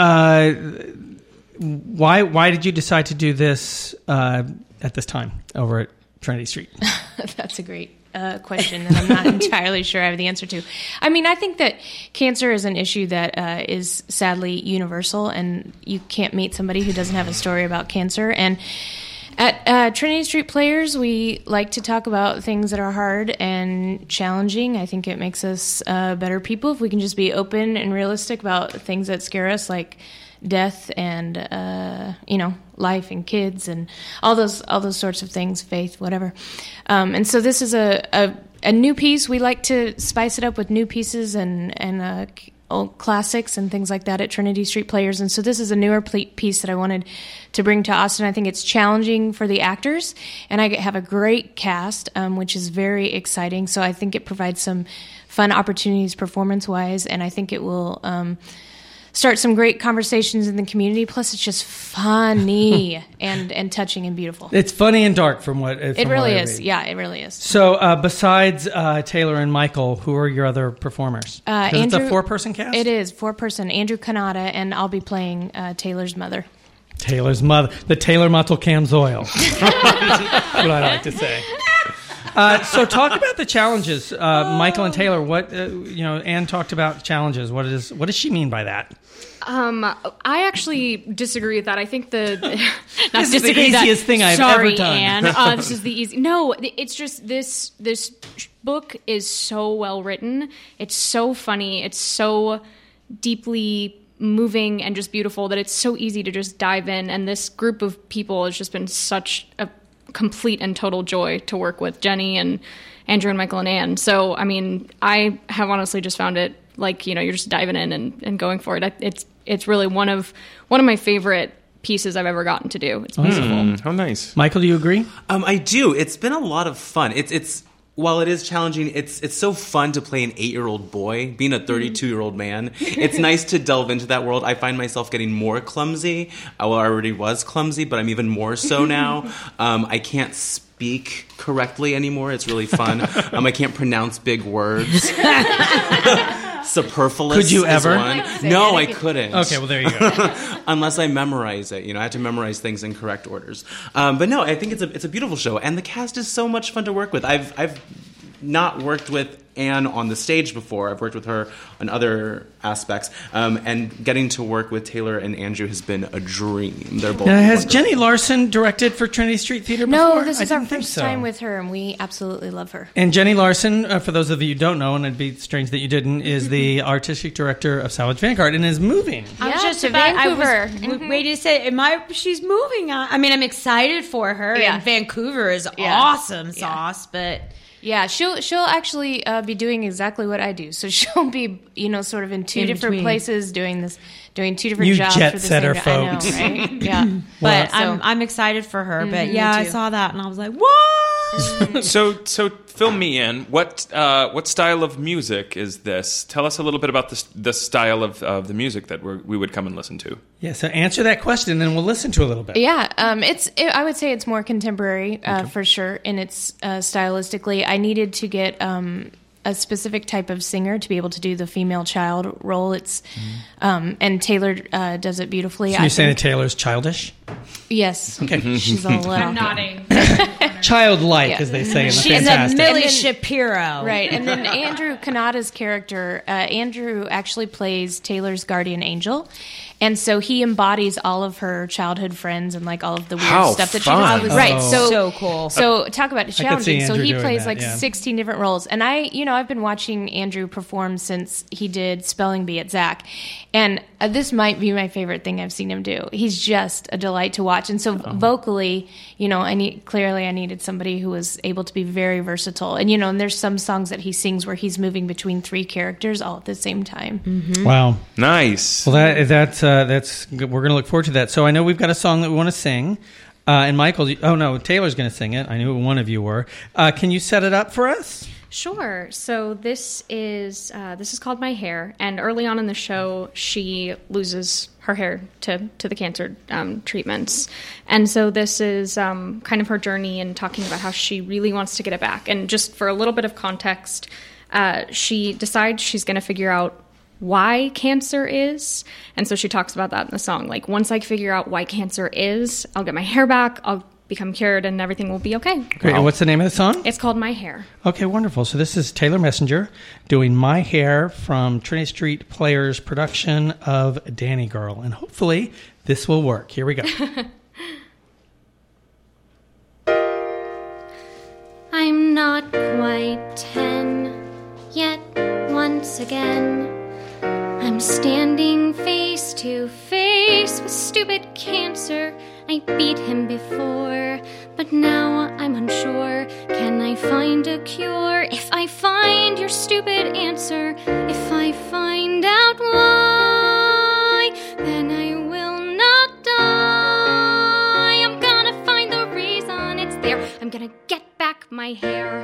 why did you decide to do this at this time over at Trinity Street? That's a great question that I'm not entirely sure I have the answer to. I mean, I think that cancer is an issue that is sadly universal, and you can't meet somebody who doesn't have a story about cancer. And at Trinity Street Players, we like to talk about things that are hard and challenging. I think it makes us better people if we can just be open and realistic about things that scare us, like death and life and kids and all those sorts of things, faith, whatever. And so this is a new piece. We like to spice it up with new pieces and old classics and things like that at Trinity Street Players. And so this is a newer piece that I wanted to bring to Austin. I think it's challenging for the actors, and I have a great cast, which is very exciting. So I think it provides some fun opportunities performance-wise, and I think it will start some great conversations in the community. Plus, it's just funny and touching and beautiful. It's funny and dark from what it really is. Yeah, it really is. So, besides Taylor and Michael, who are your other performers? Andrew, it's a 4-person cast? It is 4-person. Andrew Kanata, and I'll be playing Taylor's mother. Taylor's mother, the Taylor Muttle Camzoil. That's what I like to say. So talk about the challenges, Michael and Taylor. What Anne talked about challenges. What does she mean by that? I actually disagree with that. I think this is the easiest thing I've ever done. Anne. This is the easy. No, it's just this book is so well written. It's so funny. It's so deeply moving and just beautiful that it's so easy to just dive in. And this group of people has just been such a complete and total joy to work with, Jenny and Andrew and Michael and Anne. So, I mean, I have honestly just found it like, you're just diving in and going for it. It's really one of my favorite pieces I've ever gotten to do. It's beautiful. How nice. Michael, do you agree? I do. It's been a lot of fun. It's while it is challenging, it's so fun to play an 8-year-old boy, being a 32-year-old man. It's nice to delve into that world. I find myself getting more clumsy. Well, I already was clumsy, but I'm even more so now. I can't speak correctly anymore. It's really fun. I can't pronounce big words. Superfluous. Could you ever? No, I couldn't. Okay, well, there you go. Unless I memorize it. I have to memorize things in correct orders. But no, I think it's a beautiful show, and the cast is so much fun to work with. I've not worked with Anne on the stage before. I've worked with her on other aspects, and getting to work with Taylor and Andrew has been a dream. They're both has wonderful. Jenny Larson directed for Trinity Street Theater before? No, this is our first time with her, and we absolutely love her. And Jenny Larson, for those of you who don't know, and it'd be strange that you didn't, is the artistic director of Salvage Vanguard and is moving. I was just to about Vancouver. Wait to say, she's moving on. I mean, I'm excited for her. Yeah. And Vancouver is awesome sauce, but... Yeah, she'll actually be doing exactly what I do. So she'll be, sort of in two different places doing two different jobs. You jet for the setter, same folks. I know, right? Yeah, but I'm excited for her. But I saw that and I was like, what? So fill me in. What style of music is this? Tell us a little bit about the style of the music that we would come and listen to. Yeah, so answer that question, and then we'll listen to a little bit. Yeah, I would say it's more contemporary for sure, and it's stylistically. I needed to get a specific type of singer to be able to do the female child role. It's and Taylor does it beautifully. So you're saying that Taylor's childish? Yes. Okay. She's a little. I'm nodding. Childlike, as they say in the She's Fantastic. a Millie Shapiro. Right, and then Andrew Kanata's character, Andrew actually plays Taylor's guardian angel, and so he embodies all of her childhood friends and all of the weird stuff that fun. she does. Right, so cool. So talk about challenging. So he plays that, 16 different roles, and I've been watching Andrew perform since he did Spelling Bee at Zach, and this might be my favorite thing I've seen him do. He's just a delight to watch, and so vocally, I needed somebody who was able to be very versatile, and there's some songs that he sings where he's moving between 3 characters all at the same time. Mm-hmm. Wow, nice. Well, that's good. We're going to look forward to that. So I know we've got a song that we want to sing, and Michael. Oh no, Taylor's going to sing it. I knew one of you were. Can you set it up for us? Sure. So this is called My Hair, and early on in the show, she loses her hair to the cancer treatments, and so this is kind of her journey and talking about how she really wants to get it back. And just for a little bit of context, she decides she's going to figure out why cancer is, and so she talks about that in the song. Once I figure out why cancer is, I'll get my hair back. I'll become cured and everything will be okay. Great. And what's the name of the song? It's called My Hair. Okay, wonderful. So this is Taylor Messenger doing My Hair from Trinity Street Players' production of Danny Girl. And hopefully this will work. Here we go. I'm not quite 10 yet once again. I'm standing face to face race with stupid cancer. I beat him before, but now I'm unsure. Can I find a cure? If I find your stupid answer, if I find out why, then I will not die. I'm gonna find the reason it's there. I'm gonna get back my hair.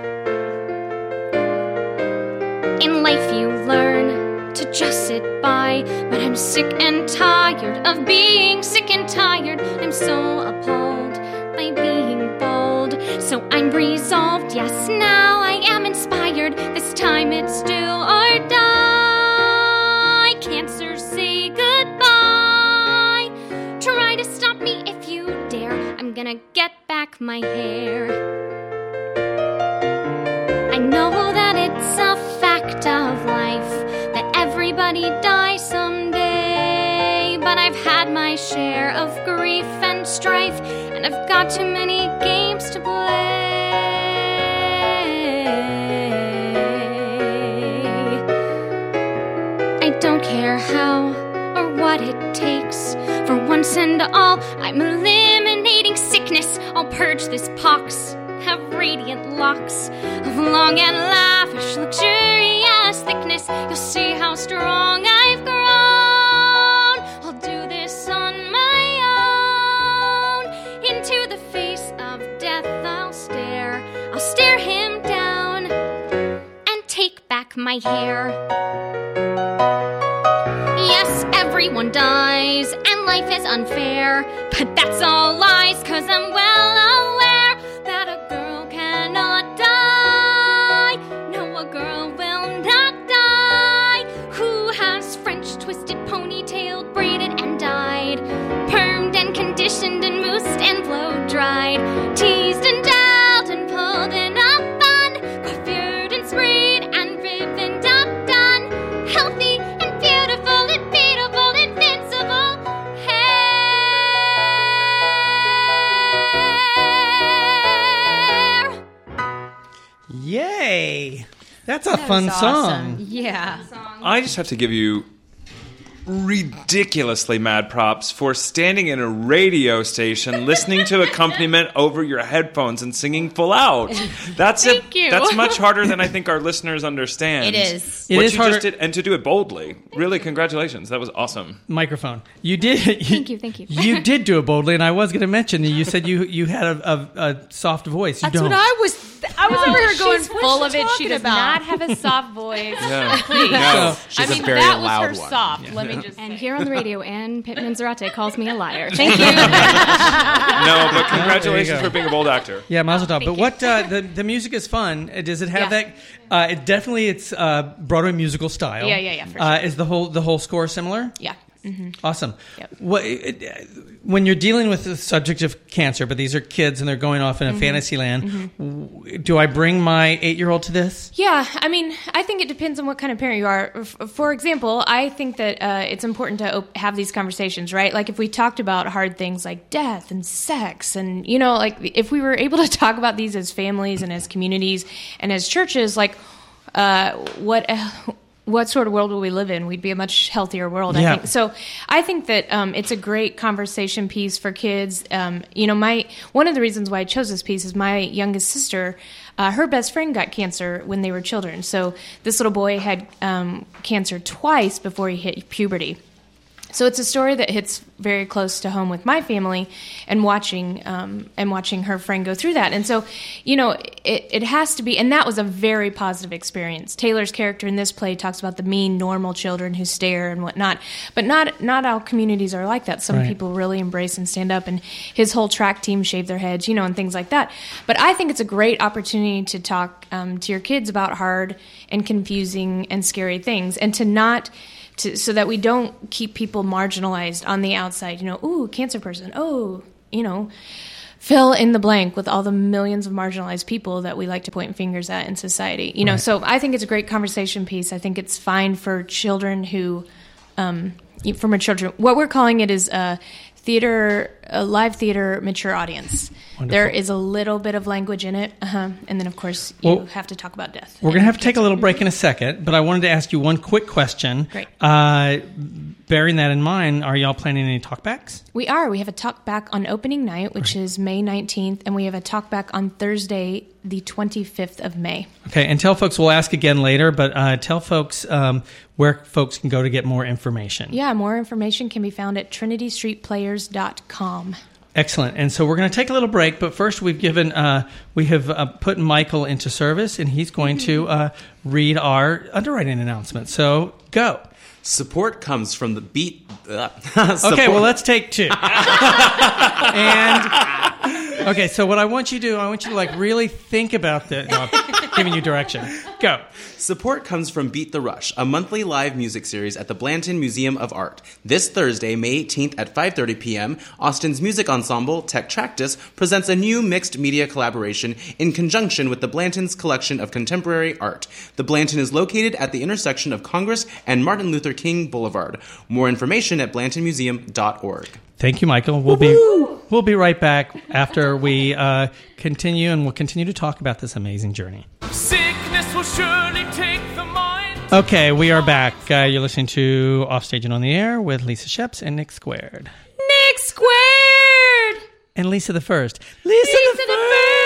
In life you learn to just sit by, but I'm sick and tired of being sick and tired. I'm so appalled by being bald, so I'm resolved. Yes, now I am inspired. This time it's do or die. Cancer, say goodbye. Try to stop me if you dare. I'm gonna get back my hair. I know that it's a fact of life that everybody dies someday, but I've had my share of grief and strife, and I've got too many games to play. I don't care how or what it takes. For once and all, I'm eliminating sickness. I'll purge this pox, have radiant locks of long and lavish, luxurious thickness. You'll see how strong I've grown. I'll do this on my own. Into the face of death I'll stare him down and take back my hair. Yes, everyone dies and life is unfair, but that's all lies, 'cause I'm well aware that a girl cannot die. No, a girl will not die who has French twisted, ponytailed, braided and dyed, permed and conditioned and moosed and blow dried, teased and gelled and pulled in a bun, coiffured and sprayed and ribboned up done, healthy and beautiful, unbeatable, invincible hair. Yay! That's a fun was song. awesome. Yeah. I just have to give you ridiculously mad props for standing in a radio station, listening to accompaniment over your headphones and singing full out. That's Thank you. That's much harder than I think our listeners understand. It is. It What is you harder- just did, and to do it boldly. Really, congratulations. That was awesome. Microphone. You did. Thank you. You did do it boldly, and I was going to mention that you said you had a soft voice. You That's don't. what I was over here going She's full of it. She talking does about? not have a soft voice. Yeah. Please. No. She's I mean, a very that was loud her one. soft. Let me just And say. here on the radio, Ann Pittman Zarate calls me a liar. Thank you. No, but There congratulations you go. for being a bold actor. Yeah, Mazel Tov. But what the music is fun. Does it have Yeah. that? It definitely it's Broadway musical style. Yeah, for sure. Is the whole score similar? Yeah. Awesome. Yep. What, when you're dealing with the subject of cancer, but these are kids and they're going off in a fantasy land, do I bring my 8-year-old to this? Yeah, I mean, I think it depends on what kind of parent you are. For example, I think that it's important to have these conversations, right? Like if we talked about hard things like death and sex and, you know, like if we were able to talk about these as families and as communities and as churches, like what sort of world will we live in? We'd be a much healthier world, Yeah. I think. So I think that it's a great conversation piece for kids. You know, one of the reasons why I chose this piece is my youngest sister, her best friend got cancer when they were children. So this little boy had cancer twice before he hit puberty. So it's a story that hits very close to home with my family, and watching her friend go through that. And so, you know, it has to be, and that was a very positive experience. Taylor's character in this play talks about the mean, normal children who stare and whatnot, but not all communities are like that. Some Right. people really embrace and stand up, and his whole track team shave their heads, you know, and things like that. But I think it's a great opportunity to talk to your kids about hard and confusing and scary things, and so that we don't keep people marginalized on the outside. You know, ooh, cancer person. Oh, you know, fill in the blank with all the millions of marginalized people that we like to point fingers at in society. You know, so I think it's a great conversation piece. I think it's fine for children who, for mature children. What we're calling it is a live theater mature audience. Wonderful. There is a little bit of language in it, and then of course you Well, have to talk about death. We're going to have to take a little break in a second, but I wanted to ask you one quick question. Great. bearing that in mind, are y'all planning any talkbacks? We are. We have a talk back on opening night, which is May 19th, and we have a talk back on Thursday, the 25th of May. Okay, and tell folks, we'll ask again later, but tell folks where folks can go to get more information. Yeah, more information can be found at trinitystreetplayers.com. Excellent. And so we're going to take a little break, but first we have put Michael into service, and he's going to read our underwriting announcement. So go. Support comes from the beat. Okay, well, let's take two. And okay, so what I want you to do, I want you to like really think about the. No, I'm giving you direction. Go. Support comes from Beat the Rush, a monthly live music series at the Blanton Museum of Art. This Thursday, May 18th at 5:30 p.m., Austin's music ensemble, Techtractus, presents a new mixed media collaboration in conjunction with the Blanton's collection of contemporary art. The Blanton is located at the intersection of Congress and Martin Luther King Boulevard. More information at blantonmuseum.org. Thank you, Michael. We'll be right back after we continue, and we'll continue to talk about this amazing journey. Sickness will surely take the mind. Okay, we are back. You're listening to Offstage and on the Air with Lisa Sheps and Nick Squared. Nick Squared! And Lisa the First. Lisa the First!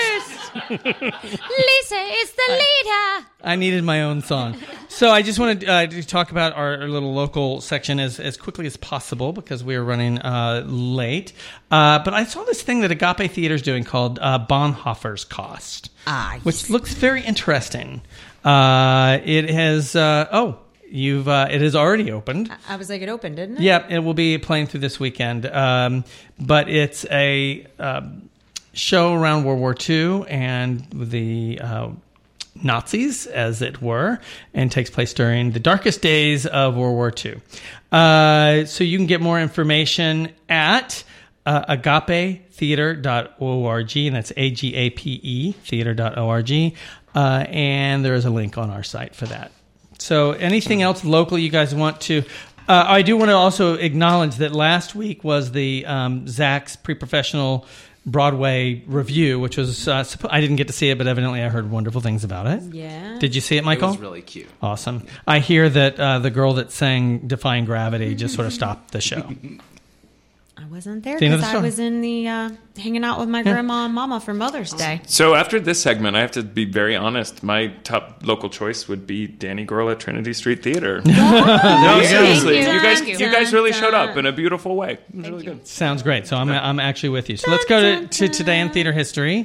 Lisa is the leader. I needed my own song. So I just wanted to talk about our little local section as quickly as possible because we are running late. But I saw this thing that Agape Theater is doing called Bonhoeffer's Cost, which looks very interesting. It has... it has already opened. I was like, it opened, didn't it? Yeah, it will be playing through this weekend. But it's a show around World War II and the Nazis, as it were, and takes place during the darkest days of World War II. So you can get more information at agapetheater.org, and that's AGAPE, theater.org. And there is a link on our site for that. So anything else local you guys want to... I do want to also acknowledge that last week was the Zach's Pre-Professional Broadway review, which was... I didn't get to see it, but evidently I heard wonderful things about it. Yeah. Did you see it, Michael? It was really cute. Awesome. I hear that the girl that sang Defying Gravity just sort of stopped the show. I wasn't there The end of because the I story. was in the hanging out with my grandma and mama for Mother's Day. So after this segment, I have to be very honest. My top local choice would be Danny Girl at Trinity Street Theater. No, seriously, you guys really showed up in a beautiful way. It was really good. Sounds great. So I'm actually with you. So let's go to Today in Theater History.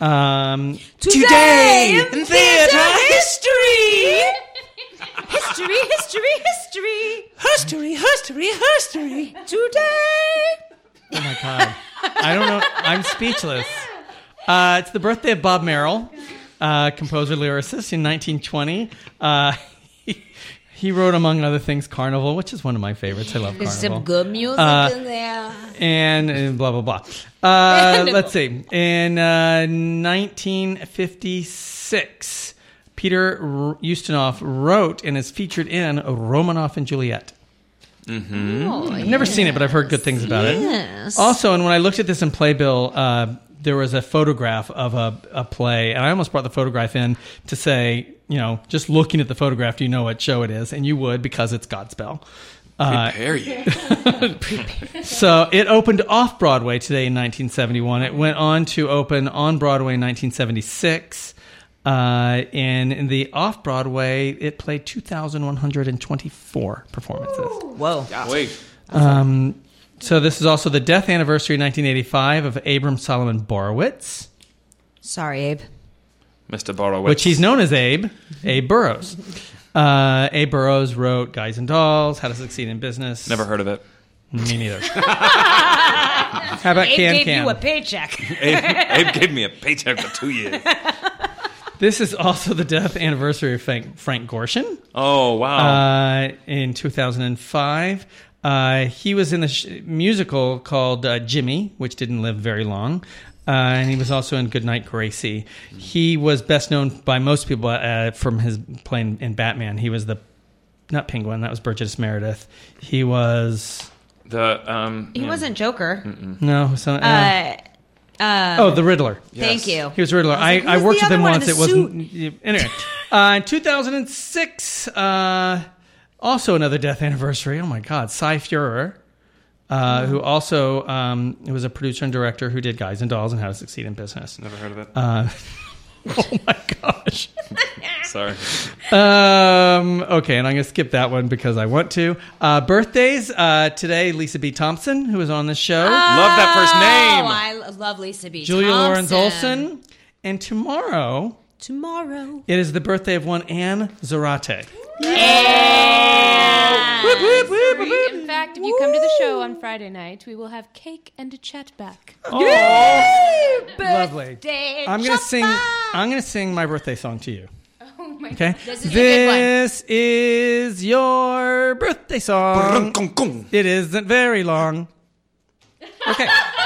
Today in Theater History! History, history, history. History, history, history. Today. Oh my God. I don't know. I'm speechless. It's the birthday of Bob Merrill, composer, lyricist in 1920. He wrote, among other things, Carnival, which is one of my favorites. I love Carnival. There's some good music in there. And blah, blah, blah. Let's see. In 1956, Peter Ustinov wrote and is featured in Romanoff and Juliet. Mm-hmm. Oh, I've never seen it, but I've heard good things about it. Also, and when I looked at this in Playbill, there was a photograph of a play, and I almost brought the photograph in to say, just looking at the photograph, do you know what show it is? And you would, because it's Godspell. Prepare you. So it opened off-Broadway today in 1971. It went on to open on Broadway in 1976. And in the off-Broadway, it played 2,124 performances. Whoa. Wait. So this is also the death anniversary in 1985 of Abram Solomon Borowitz. Sorry, Abe. Mr. Borowitz. Which he's known as Abe Burrows. Abe Burrows wrote Guys and Dolls, How to Succeed in Business. Never heard of it. Me neither. How about Abe Can gave Can? you a paycheck. Abe gave me a paycheck for 2 years. This is also the death anniversary of Frank Gorshin. Oh, wow. In 2005. He was in the musical called Jimmy, which didn't live very long. And he was also in Goodnight Gracie. He was best known by most people from his playing in Batman. He was not Penguin, that was Burgess Meredith. He was... He wasn't Joker. No. The Riddler. Yes. Thank you. He was Riddler. I worked with him once. It wasn't... Anyway. In 2006... Also another death anniversary. Oh my God, Cy Feuer, who also was a producer and director who did Guys and Dolls and How to Succeed in Business. Never heard of it. Oh my gosh. Sorry. Okay, and I'm going to skip that one because I want to. Birthdays today, Lisa B. Thompson, who was on the show. Love that first name. Oh, I love Lisa B. Julia Thompson. Lawrence Olson. And tomorrow, it is the birthday of one Anne Zarate. In fact, if you come to the show on Friday night, we will have cake and a chat back. Lovely. I'm going to sing my birthday song to you. Oh my Okay? God. This is your birthday song. It isn't very long. Okay.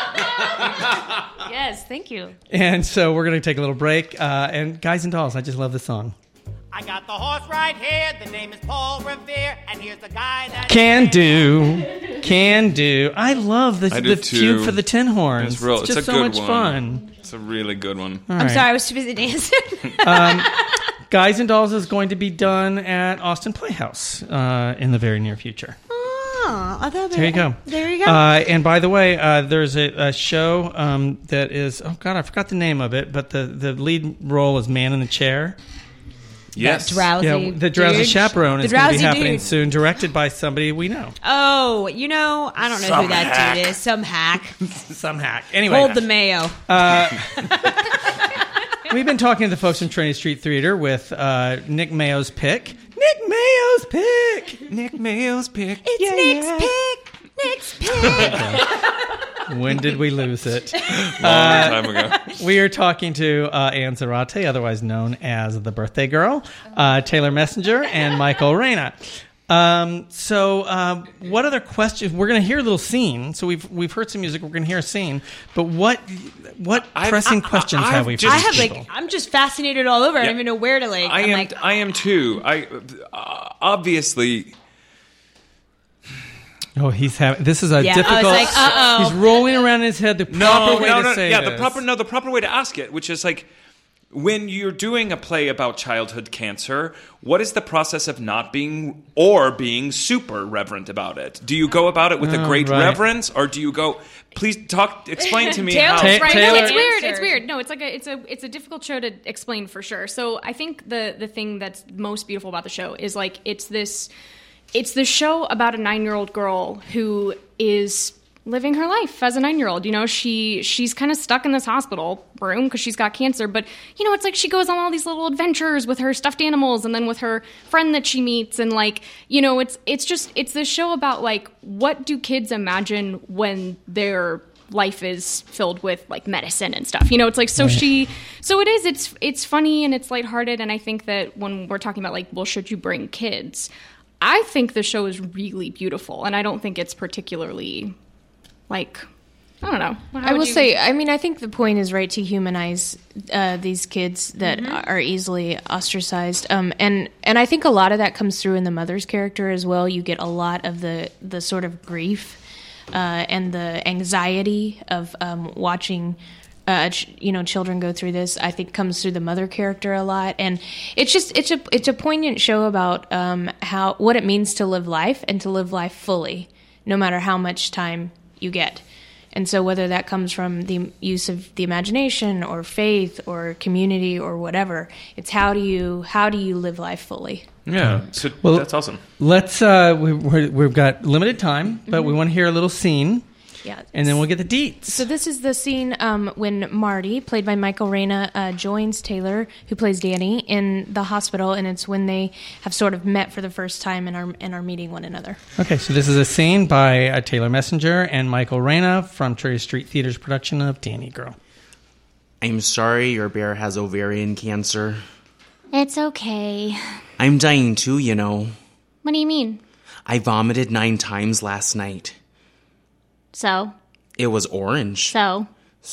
Yes, thank you. And so we're going to take a little break. And Guys and Dolls, I just love this song. I got the horse right here. The name is Paul Revere, and here's the guy that Can do. I love the do feud too. for the Tin Horns. It's real. It's just a so good much one. fun. It's a really good one. All I'm right. sorry, I was too busy dancing. Guys and Dolls is going to be done at Austin Playhouse in the very near future. There you go. There you go. And by the way, there's a show that is, oh God, I forgot the name of it, but the lead role is Man in the Chair. Yes. Drowsy The Drowsy dude. Chaperone The is going to be drowsy happening dude. soon, directed by somebody we know. Oh, I don't know who that dude is. Some hack. Some hack. Anyway. Hold the mayo. We've been talking to the folks from Trinity Street Theater with Nick Mayo's pick. Nick Mayo's pick. Nick Mayo's pick. It's Nick's pick. When did we lose it? Long time ago. We are talking to Anne Zarate, otherwise known as the Birthday Girl, Taylor Messenger, and Michael Reyna. So what other questions? We're going to hear a little scene. So we've heard some music. We're going to hear a scene. But what pressing questions have we? I have I'm just fascinated all over. I don't even know where to I am too. Obviously. Oh, he's having. This is a difficult. I was like, uh-oh. He's rolling around in his head the proper way to say this. The proper way to ask it, which is like, when you're doing a play about childhood cancer, what is the process of not being or being super reverent about it? Do you go about it with a great reverence, or do you go? Please explain to me how. Taylor, Taylor, it's weird. No, it's a difficult show to explain for sure. So I think the thing that's most beautiful about the show is like it's the show about a 9-year-old girl who is living her life as a 9-year-old. You know, she's kind of stuck in this hospital room because she's got cancer. But, you know, it's like she goes on all these little adventures with her stuffed animals and then with her friend that she meets. And, like, you know, it's this show about, like, what do kids imagine when their life is filled with, like, medicine and stuff. You know, it's like, it's funny and it's lighthearted. And I think that when we're talking about, like, well, should you bring kids? I think the show is really beautiful, and I don't think it's particularly, like, I don't know. I will say, I mean, I think the point is right to humanize these kids that are easily ostracized, and I think a lot of that comes through in the mother's character as well. You get a lot of the sort of grief and the anxiety of watching. Children go through this. I think comes through the mother character a lot, and it's a poignant show about what it means to live life and to live life fully, no matter how much time you get. And so whether that comes from the use of the imagination or faith or community or whatever, it's how do you live life fully. Yeah, so that's awesome. Let's we've got limited time, but we want to hear a little scene. Yeah. And then we'll get the deets. So this is the scene when Marty, played by Michael Reyna, joins Taylor, who plays Danny, in the hospital, and it's when they have sort of met for the first time and are meeting one another. Okay, so this is a scene by Taylor Messenger and Michael Reyna from Trinity Street Theater's production of Danny Girl. I'm sorry your bear has ovarian cancer. It's okay. I'm dying too, you know. What do you mean? I vomited 9 times last night. So? It was orange. So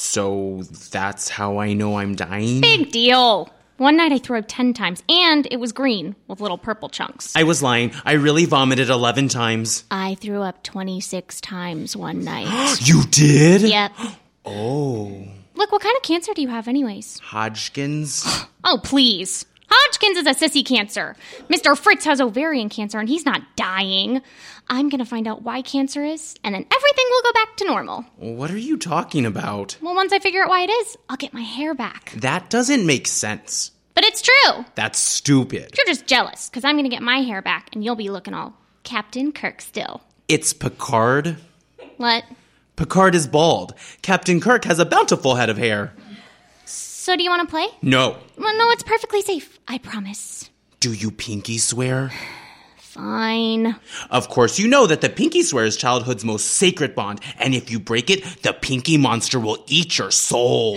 that's how I know I'm dying? Big deal. One night I threw up 10 times, and it was green with little purple chunks. I was lying. I really vomited 11 times. I threw up 26 times one night. You did? Yep. Oh. Look, what kind of cancer do you have anyways? Hodgkin's? Oh, please. Hodgkin's is a sissy cancer. Mr. Fritz has ovarian cancer, and he's not dying. I'm going to find out why cancer is, and then everything will go back to normal. What are you talking about? Well, once I figure out why it is, I'll get my hair back. That doesn't make sense. But it's true. That's stupid. You're just jealous, because I'm going to get my hair back, and you'll be looking all Captain Kirk still. It's Picard. What? Picard is bald. Captain Kirk has a bountiful head of hair. So do you want to play? No. Well, no, it's perfectly safe. I promise. Do you pinky swear? Fine. Of course, you know that the pinky swear is childhood's most sacred bond, and if you break it, the pinky monster will eat your soul.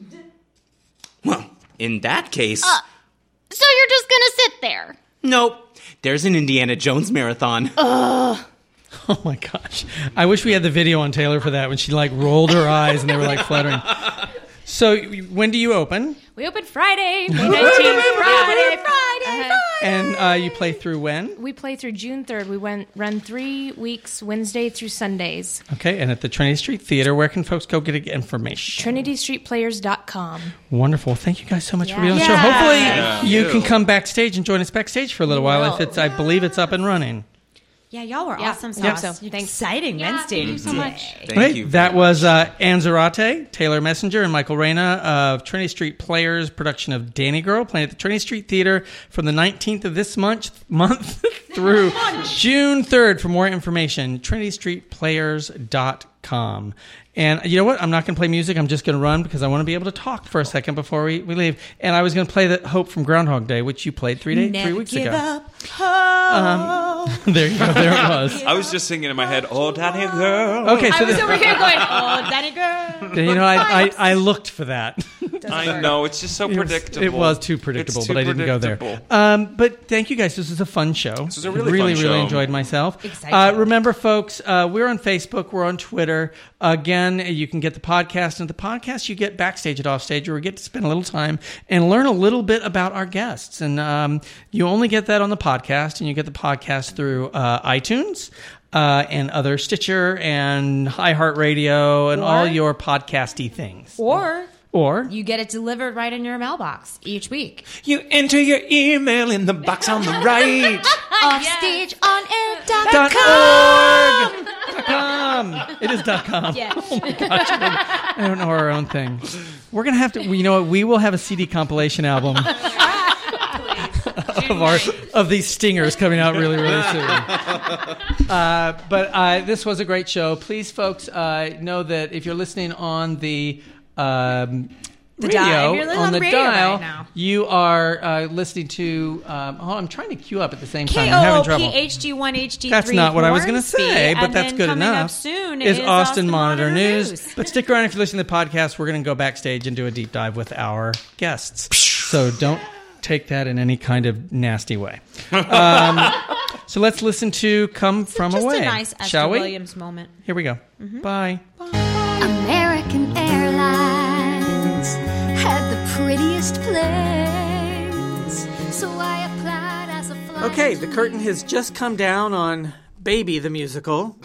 Well, in that case... So you're just gonna sit there? Nope. There's an Indiana Jones marathon. Ugh. Oh my gosh. I wish we had the video on Taylor for that when she like rolled her eyes and they were like fluttering. So when do you open? We open Friday, May 19th. Friday. And you play through when? We play through June 3rd. We run 3 weeks, Wednesday through Sundays. Okay, and at the Trinity Street Theater, where can folks go get information? TrinityStreetPlayers.com. Wonderful. Thank you guys so much for being on the show. Hopefully you can come backstage and join us backstage for a little while. If it's, I believe it's up and running. Yeah, y'all were awesome Yeah. sauce. So, thanks. Exciting Wednesday. Thank you so much. Thank you. That was Ann Zarate, Taylor Messenger, and Michael Reyna of Trinity Street Players production of Danny Girl, playing at the Trinity Street Theater from the 19th of this month through June 3rd. For more information, TrinityStreetPlayers.com. And you know what? I'm not going to play music. I'm just going to run because I want to be able to talk for a second before we leave. And I was going to play the Hope from Groundhog Day, which you played 3 weeks ago. Up hope. There you go. There it was. I was just singing in my head, "Oh, Danny Girl." Okay, so I was over here going, "Oh, Danny girl." you know, I looked for that. I know, it's just so predictable. It was too predictable, It's too but I didn't go there. predictable. But thank you guys. This was a fun show. This was a really really, fun really show. enjoyed myself. Exciting. Remember, folks, we're on Facebook. We're on Twitter. Again, you can get the podcast. And the podcast, you get backstage at Offstage, where we get to spend a little time and learn a little bit about our guests. And you only get that on the podcast, and you get the podcast through iTunes. And other Stitcher and iHeartRadio and all your podcasty things. Or Or you get it delivered right in your mailbox each week. You enter your email in the box on the right. Offstageonair.com. .org. It is .com. Yes. Oh my gosh, I don't know our own thing. We're gonna have to. You know what? We will have a CD compilation album of these stingers coming out really, really soon. But this was a great show. Please, folks, know that if you're listening on the radio, dial. If you're on the radio dial, right now. you are listening to. I'm trying to queue up at the same time. I'm having trouble. KOOP HD1 HD3. That's not what I was going to Hornsby, say, but and that's then good coming enough. Up soon is Austin Monitor News. But stick around if you're listening to the podcast. We're going to go backstage and do a deep dive with our guests. So don't take that in any kind of nasty way. So let's listen to "Come From Just Away." a nice Esther shall we? Williams moment. Here we go. Bye. American Airlines had the prettiest planes, so I applied as a flight. Okay, the curtain has just come down on Baby the Musical.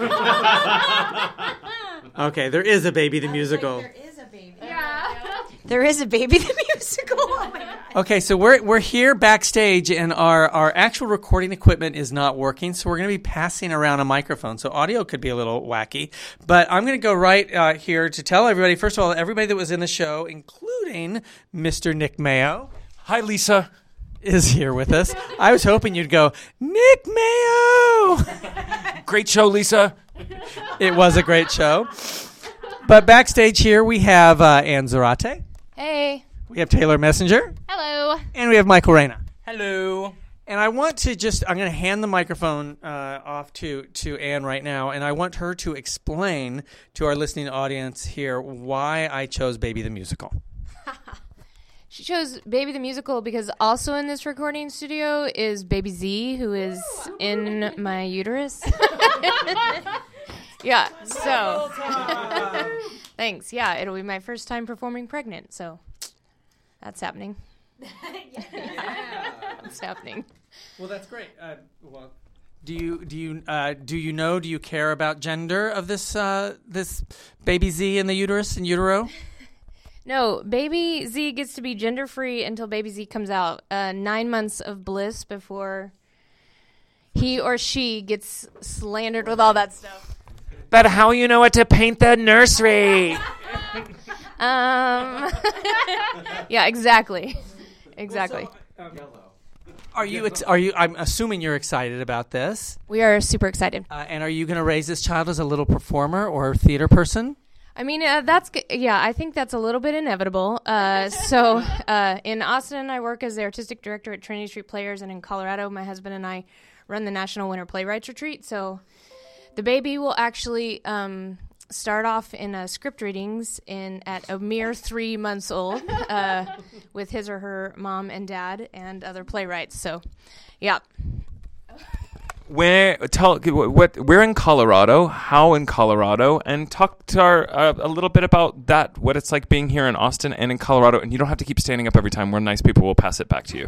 Okay, there is a Baby the Musical. There is a Baby the Musical. Oh my God. Okay, so we're here backstage, and our actual recording equipment is not working, so we're going to be passing around a microphone. So audio could be a little wacky, but I'm going to go right here to tell everybody. First of all, everybody that was in the show, including Mr. Nick Mayo. Hi, Lisa. Is here with us. I was hoping you'd go, Nick Mayo. Great show, Lisa. It was a great show. But backstage here we have Ann Zarate. Hey. We have Taylor Messenger. Hello. And we have Michael Reyna. Hello. And I want to I'm going to hand the microphone off to Ann right now, and I want her to explain to our listening audience here why I chose Baby the Musical. She chose Baby the Musical because also in this recording studio is Baby Z, who is in my uterus. Yeah, so. Thanks. Yeah, it'll be my first time performing pregnant, so that's happening. Yeah, it's happening. Well, that's great. Do you care about gender of this Baby Z in the uterus in utero? No, Baby Z gets to be gender free until Baby Z comes out. 9 months of bliss before he or she gets slandered with all that stuff. But how you know what to paint the nursery? Yeah, exactly. Exactly. Are you? I'm assuming you're excited about this. We are super excited. And are you going to raise this child as a little performer or theater person? I mean, I think that's a little bit inevitable. In Austin, I work as the artistic director at Trinity Street Players, and in Colorado, my husband and I run the National Winter Playwrights Retreat. So the baby will actually start off in script readings at a mere 3 months old with his or her mom and dad and other playwrights. So, yeah. We're in Colorado. How in Colorado? And talk to a little bit about that. What it's like being here in Austin and in Colorado. And you don't have to keep standing up every time. We're nice people. We'll pass it back to you.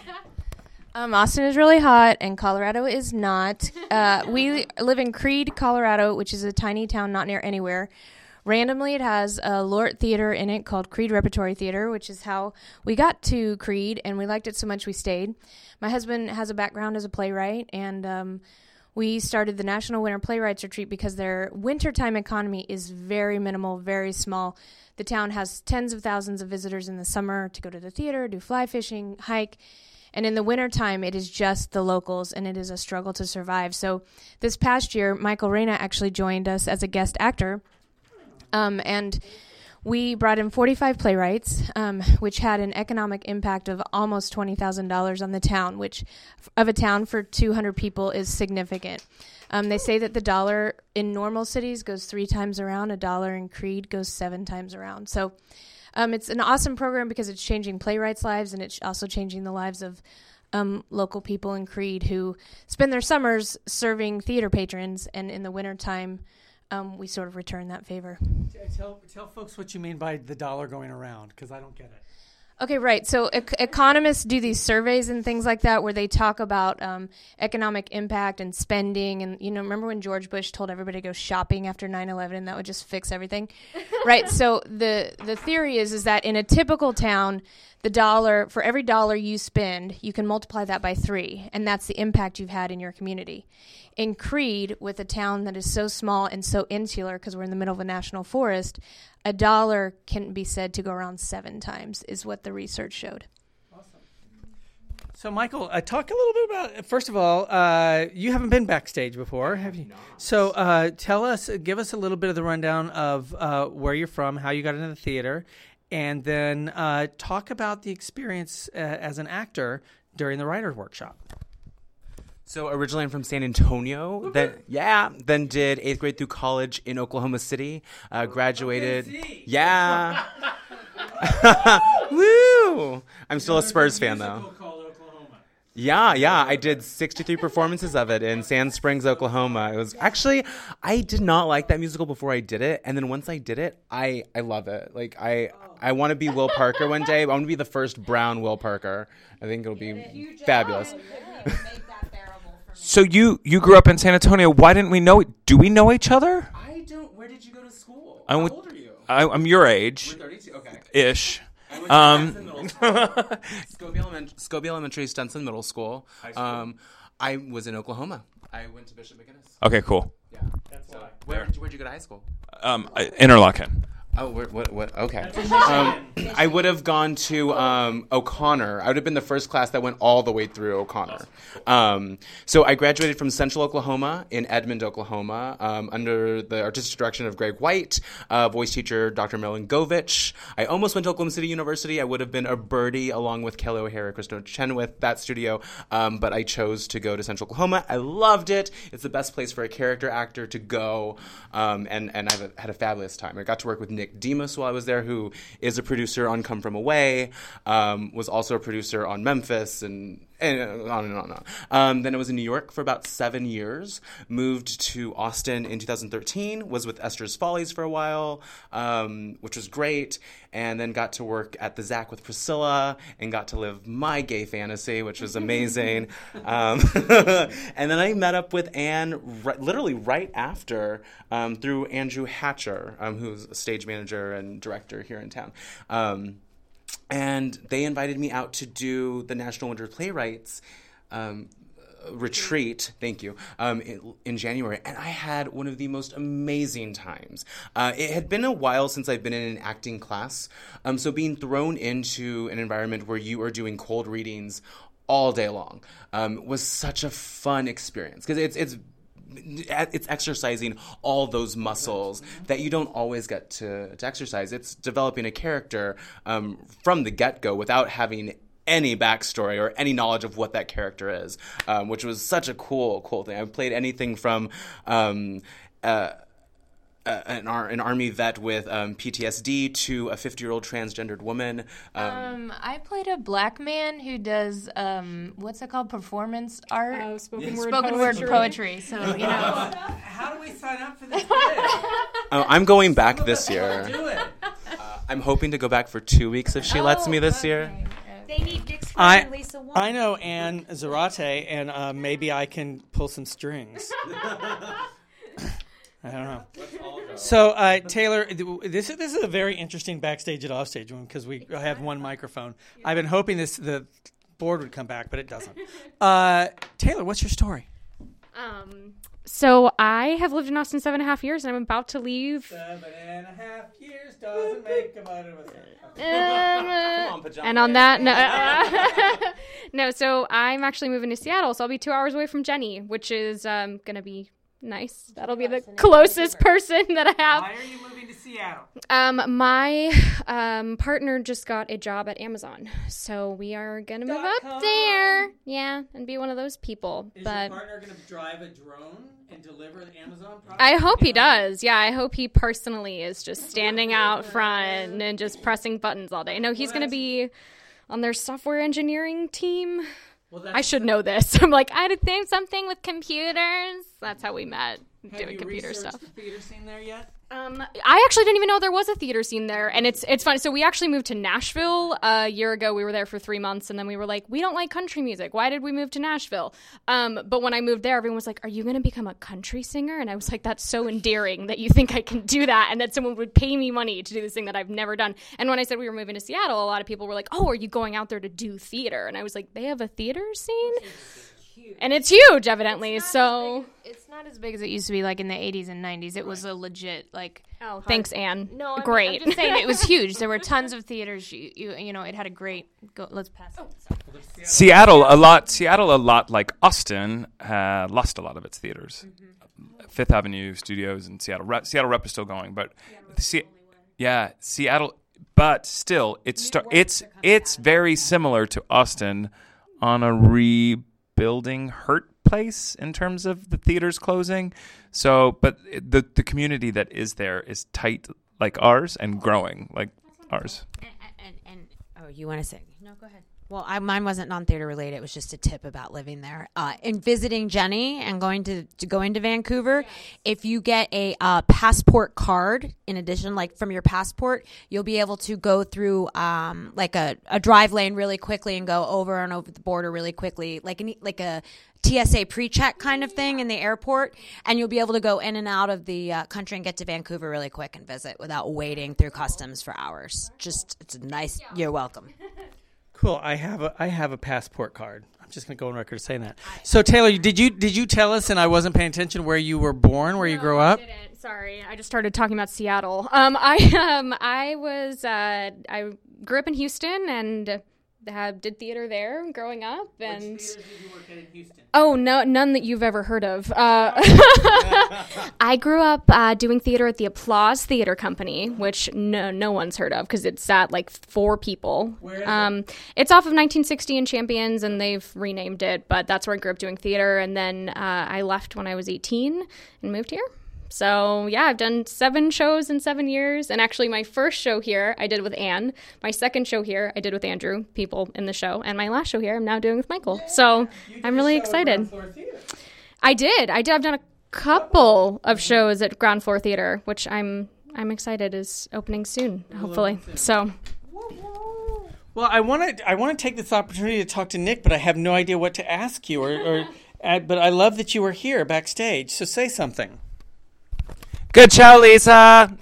Austin is really hot, and Colorado is not. We live in Creed, Colorado, which is a tiny town not near anywhere. Randomly, it has a LORT theater in it called Creed Repertory Theater, which is how we got to Creed, and we liked it so much we stayed. My husband has a background as a playwright, and we started the National Winter Playwrights Retreat because their wintertime economy is very minimal, very small. The town has tens of thousands of visitors in the summer to go to the theater, do fly fishing, hike. And in the wintertime, it is just the locals, and it is a struggle to survive. So this past year, Michael Reyna actually joined us as a guest actor, and we brought in 45 playwrights, which had an economic impact of almost $20,000 on the town, which of a town for 200 people is significant. They say that the dollar in normal cities goes 3 times around. A dollar in Creed goes 7 times around. So it's an awesome program because it's changing playwrights' lives, and it's also changing the lives of local people in Creed who spend their summers serving theater patrons, and in the wintertime, we sort of return that favor. Tell folks what you mean by the dollar going around, because I don't get it. Okay, right. So economists do these surveys and things like that where they talk about economic impact and spending. And, remember when George Bush told everybody to go shopping after 9/11 and that would just fix everything? Right. So the theory is that in a typical town, for every dollar you spend, you can multiply that by 3. And that's the impact you've had in your community. In Creed, with a town that is so small and so insular because we're in the middle of a national forest, a dollar can be said to go around 7 times, is what the research showed. Awesome. So, Michael, talk a little bit about, first of all, you haven't been backstage before, have you? So give us a little bit of the rundown of where you're from, how you got into the theater, and then talk about the experience as an actor during the writer's workshop. So originally I'm from San Antonio, then did 8th grade through college in Oklahoma City, graduated. Yeah. Woo! I'm still a Spurs fan though. Yeah, I did 63 performances of it in Sand Springs, Oklahoma. It was actually, I did not like that musical before I did it, and then once I did it, I love it. Like I want to be Will Parker one day. I want to be the first brown Will Parker. I think it'll be fabulous. So you grew up in San Antonio. Why didn't we know? Do we know each other? I don't. Where did you go to school? How old are you? I'm your age. We're 32. Okay. Ish. I went to Middle School. Scobie Elementary, Stunson Middle School. I was in Oklahoma. I went to Bishop McGinnis. Okay, cool. Yeah. Where'd you go to high school? Interlochen. Oh, what? Okay. I would have gone to O'Connor. I would have been the first class that went all the way through O'Connor. So I graduated from Central Oklahoma in Edmond, Oklahoma, under the artistic direction of Greg White, voice teacher Dr. Melvin Govich. I almost went to Oklahoma City University. I would have been a birdie along with Kelly O'Hara, Kristen Chenoweth, that studio, but I chose to go to Central Oklahoma. I loved it. It's the best place for a character actor to go, and I've had a fabulous time. I got to work with Nick Demas while I was there, who is a producer on Come From Away, was also a producer on Memphis, and And on and on and on. Then I was in New York for about 7 years. Moved to Austin in 2013. Was with Esther's Follies for a while, which was great. And then got to work at the Zach with Priscilla and got to live my gay fantasy, which was amazing. And then I met up with Anne literally right after through Andrew Hatcher, who's a stage manager and director here in town. And they invited me out to do the National Winter Playwrights retreat, thank you, in January. And I had one of the most amazing times. It had been a while since I've been in an acting class. So being thrown into an environment where you are doing cold readings all day long was such a fun experience. Because it's exercising all those muscles that you don't always get to exercise. It's developing a character from the get-go without having any backstory or any knowledge of what that character is, which was such a cool thing. I've played anything from an army vet with PTSD to a 50-year-old transgendered woman. I played a black man who does what's it called? Performance art, spoken word poetry. So you know. How do we sign up for this? I'm going back this year. Do it. I'm hoping to go back for 2 weeks if she lets me this year. They need Dick Sprang and Lisa Wong. I know Anne Zarate, and maybe I can pull some strings. I don't know. So, Taylor, this is a very interesting backstage at offstage one because we have one microphone. I've been hoping the board would come back, but it doesn't. Taylor, what's your story? So I have lived in Austin 7.5 years, and I'm about to leave. 7.5 years doesn't make a much of a and on that, no. So I'm actually moving to Seattle, so I'll be 2 hours away from Jenny, which is going to be nice. That'll be the closest person that I have. Why are you moving to Seattle? My partner just got a job at Amazon, so we are gonna move up there. Yeah, and be one of those people. Is but your partner gonna drive a drone and deliver the Amazon product? I hope he does. Yeah, I hope he personally is just standing out front and just pressing buttons all day. No, he's gonna be on their software engineering team. Well, I should know this. I'm like, I had to think something with computers. That's how we met, doing computer stuff. Have you researched the theater scene there yet? I actually didn't even know there was a theater scene there, and it's fun. So we actually moved to Nashville a year ago. We were there for 3 months, and then we were like, we don't like country music. Why did we move to Nashville? But when I moved there, everyone was like, are you going to become a country singer? And I was like, that's so endearing that you think I can do that, and that someone would pay me money to do this thing that I've never done. And when I said we were moving to Seattle, a lot of people were like, oh, are you going out there to do theater? And I was like, they have a theater scene? And it's huge, evidently. It's not as big as it used to be, like in the 80s and 90s. It was a legit, like. Oh, thanks, Anne. No, great. I'm just saying it was huge. There were tons of theaters. You know, it had a great. Let's pass. Seattle a lot like Austin lost a lot of its theaters. Fifth Avenue Studios in Seattle. Seattle Rep is still going, but Seattle. But still, it's very similar to Austin on a rebuilding hurt place in terms of the theaters closing. So, but the community that is there is tight like ours and growing like ours. And you want to say? No, go ahead. Well, mine wasn't non-theater related. It was just a tip about living there. In visiting Jenny and going to Vancouver, if you get a passport card, in addition, like from your passport, you'll be able to go through like a drive lane really quickly and go over and over the border really quickly, like a TSA pre-check kind of thing in the airport, and you'll be able to go in and out of the country and get to Vancouver really quick and visit without waiting through customs for hours. It's a nice. You're welcome. Cool. I have a passport card. I'm just going to go on record saying that. So Taylor, did you tell us, and I wasn't paying attention, where you were born, where you grew up? I didn't. Sorry, I just started talking about Seattle. I grew up in Houston and did theater there growing up. And which theaters did you work at in Houston? Oh, no, none that you've ever heard of. I grew up doing theater at the Applause Theater Company, which no one's heard of because it's at like 4 people. Where is it? It's off of 1960 and Champions, and they've renamed it, but that's where I grew up doing theater. And then I left when I was 18 and moved here. So yeah, I've done 7 shows in 7 years. And actually my first show here I did with Anne. My second show here I did with Andrew, people in the show. And my last show here I'm now doing with Michael. So I'm really excited. I did. I've done a couple of shows at Ground Floor Theater, which I'm excited is opening soon, hopefully. So Well, I want to take this opportunity to talk to Nick, but I have no idea what to ask you. But I love that you were here backstage. So say something. Good show, Lisa.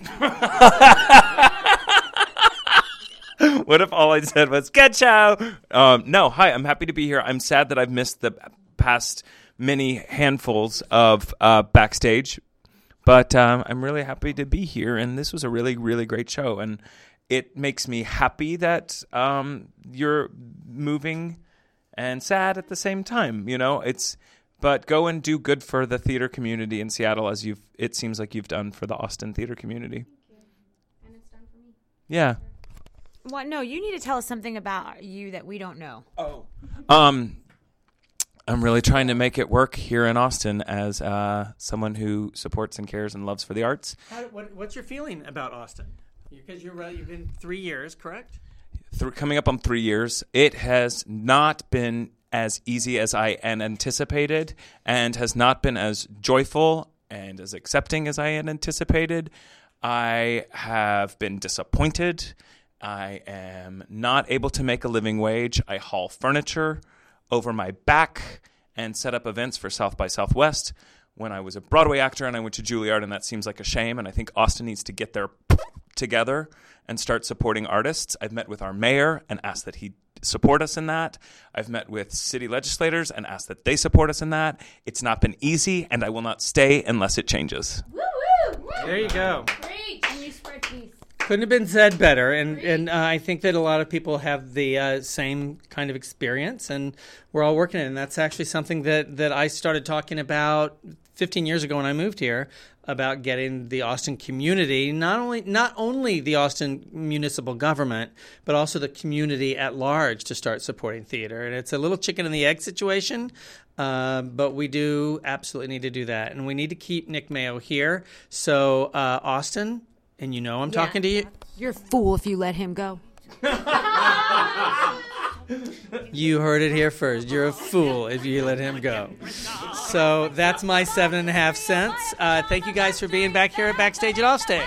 What if all I said was good show? No, hi. I'm happy to be here. I'm sad that I've missed the past many handfuls of backstage, but I'm really happy to be here. And this was a really, really great show. And it makes me happy that you're moving and sad at the same time. You know, but go and do good for the theater community in Seattle, as it seems like you've done for the Austin theater community. And it's done for me. Yeah. Well, no, you need to tell us something about you that we don't know. Oh. I'm really trying to make it work here in Austin as someone who supports and cares and loves for the arts. What's your feeling about Austin? Because you've been 3 years, correct? Coming up on 3 years. It has not been as easy as I had anticipated, and has not been as joyful and as accepting as I had anticipated. I have been disappointed. I am not able to make a living wage. I haul furniture over my back and set up events for South by Southwest when I was a Broadway actor and I went to Juilliard, and that seems like a shame. And I think Austin needs to get their together and start supporting artists. I've met with our mayor and asked that he support us in that. I've met with city legislators and asked that they support us in that. It's not been easy, and I will not stay unless it changes. Woo, woo, woo. There you go. Great. And you spread peace. Couldn't have been said better, and I think that a lot of people have the same kind of experience, and we're all working it. And that's actually something that I started talking about 15 years ago when I moved here, about getting the Austin community, not only the Austin municipal government, but also the community at large to start supporting theater. And it's a little chicken and the egg situation, but we do absolutely need to do that, and we need to keep Nick Mayo here. So Austin. And you know I'm talking to you. You're a fool if you let him go. You heard it here first. You're a fool if you let him go. So that's my 7.5 cents. Thank you guys for being back here at Backstage at Offstage.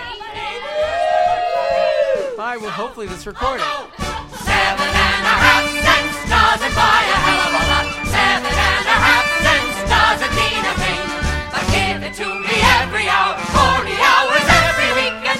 Bye. Well, hopefully this recorded. 7.5 cents doesn't buy a hell of a lot. 7.5 cents doesn't mean a thing. But give it to me every hour, 40 hours every week.